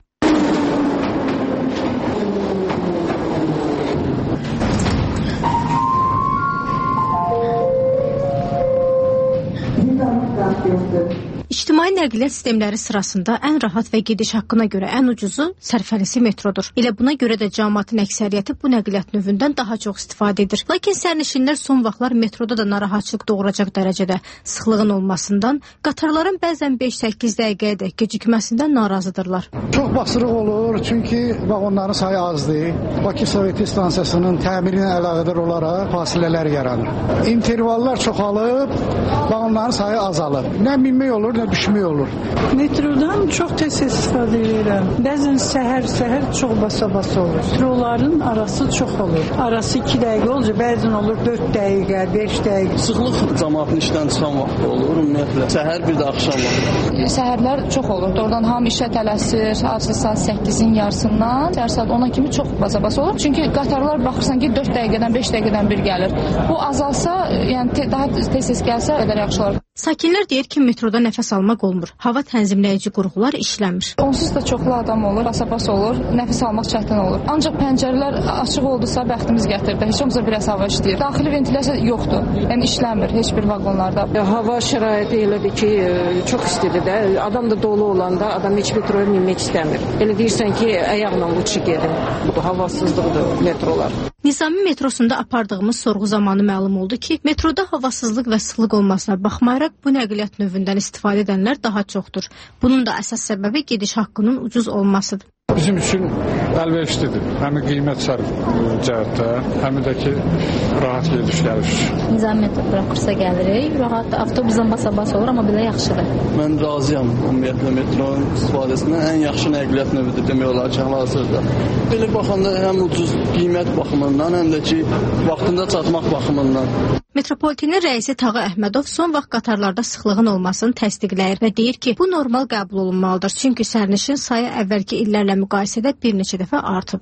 Speaker 1: İctimai nəqliyyat sistemləri sırasında ən rahat və gediş haqqına görə ən ucuzu sərfərisi metrodur. Elə buna görə də cəmiyyətin əksəriyyəti bu nəqliyyat növündən daha çox istifadə edir. Lakin sərnişinlər son vaxtlar metroda da narahatçılıq doğuracaq dərəcədə sıxlığın olmasından qatarların bəzən beş səkkiz dəqiqəyə də gecikməsindən narazıdırlar.
Speaker 16: Çox basırıq olur, çünki vaqonların sayı azdır. Bakı Sovet stansiyasının təmiri ilə əlaqədar olaraq fasilələr yaranır. İntervallar çoxalıb, vaqonların sayı azalır. Nə minmək olur, nə düşmək olur.
Speaker 17: Metrodan çox tez istifadə edirəm. Bəzən səhər-səhər çox basa-basa olur. Metroların arası çox olur. Arası iki dəqiqə olunca bəzən olur dörd dəqiqə, beş dəqiqə.
Speaker 18: Sıxlıq cəmaatın işdən çıxan vaxtı olur ümumiyyətlə. Səhər bir də axşam vaxtı.
Speaker 21: Səhərlər çox olur. Oradan hamı işə tələsir. Artıq saat səkkizin yarısından səhər saat ona kimi çox basa-basa olur. Çünki qatarlar baxırsan ki, dörd dəqiqədən, beş dəqiqədən bir gəlir. Bu azalsa, yəni te daha tez-tez gəlsə qədər yaxşı olar.
Speaker 1: Sakinlər deyir ki, metroda nəfəs almaq olmur. Hava tənzimləyici qurğular işləmir.
Speaker 21: Onsuz da çoxlu adam olur, basa-bas olur, nəfəs almaq çətin olur. Ancaq pəncərələr açıq oldusa bəxtimiz gətirdi. Heç olmasa biraz hava işləyir. Daxili ventilyasiya yoxdur. Yəni işləmir heç bir vaqonlarda.
Speaker 14: Hava şəraiti elədir ki, çox istidir də. Adam da dolu olanda adam heç metroya minmək istəmir. Elə deyirsən ki, ayaqla uçu gedin. Bu havasızlıqdır metrolar.
Speaker 1: Nizami metrosunda apardığımız sorğu zamanı məlum oldu ki, metroda havasızlıq və sıxlıq olmasına baxmayaraq bu nəqliyyat növündən istifadə edənlər daha çoxdur. Bunun da əsas səbəbi gediş haqqının ucuz olmasıdır.
Speaker 16: Bizim üçün əlverişlidir. Həm qiymət sərf cəhətdə, həm də ki, rahat gediş gəlir.
Speaker 23: Nizami metro buraxırsa gəlirik, rahat avtobusdan basa-basa olur, amma belə yaxşıdır.
Speaker 18: Mən razıyam ümumiyyətlə metronun istifadəsindən. Ən yaxşı nəqliyyat növüdür demək olar ki, hal-hazırda. Belə baxanda həm ucuz qiymət baxımından, həm də ki, vaxtında çatmaq baxımından.
Speaker 1: Metropolitenin rəisi Tağı Əhmədov son vaxt qatarlarda sıxlığın olmasını təsdiqləyir və deyir ki, bu normal qəbul olunmalıdır. Çünki sərnişin sayı əvvəlki illərlə müqayisədə bir neçə dəfə artıb.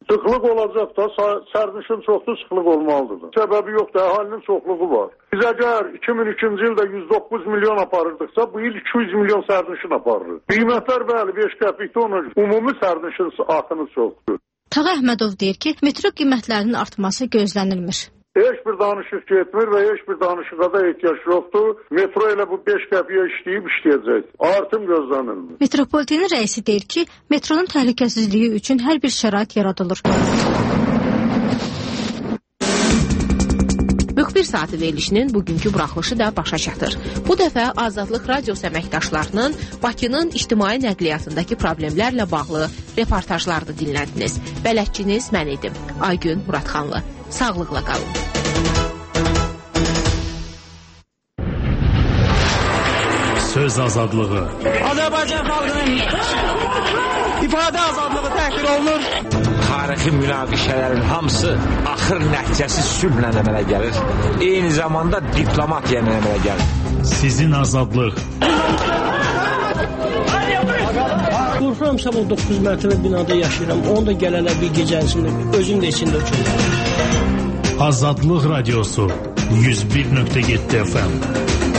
Speaker 22: Sıxlıq olacaq da, sərnişin çoxlu sıxlıq olmalıdır. Səbəbi yoxdur, əhalinin çoxluğu var. Biz əgər iki min ikinci ildə yüz doqquz milyon aparırdıqsa, bu il iki yüz milyon sərnişin aparırıq. Qiymətlər bəli beş qəpikdə onun ümumi sərnişin axını çoxdur.
Speaker 1: Tağı Əhmədov deyir ki, metro qiymətlərinin artması gözlənilmir.
Speaker 22: Heç bir danışıq getmir və heç bir danışığa da ehtiyac yoxdur. Metro elə bu beş qəpiyə işləyib işləyəcək. Artım gözlənilmir.
Speaker 1: Metropolitenin rəisi deyir ki, metronun təhlükəsizliyi üçün hər bir şərait yaradılır.
Speaker 15: Müxbir saatı verilişinin bugünkü buraxılışı da başa çatır. Bu dəfə Azadlıq Radiosu əməkdaşlarının Bakının ictimai nəqliyyatındakı problemlərlə bağlı reportajlarını dinlədiniz. Bələdçiniz mən idim, Aygün Muradxanlı. Sağlıqla qalın.
Speaker 2: Söz azadlığı.
Speaker 12: Azərbaycan xalqının ifadə azadlığı təhqir olunur.
Speaker 3: Tarixi münaqişələrin hamısı axır nəticəsi sülhlə əmələ gəlir. Eyni zamanda diplomatiya ilə əmələ gəlir.
Speaker 2: Sizin azadlıq.
Speaker 12: Qorxuram sabah doqquz mərtəbə binada yaşayıram. Onu da gələlər bir gecəsində, özüm də içində uçurum.
Speaker 2: Azadlıq Radiosu yüz bir nöqtə yeddi F M.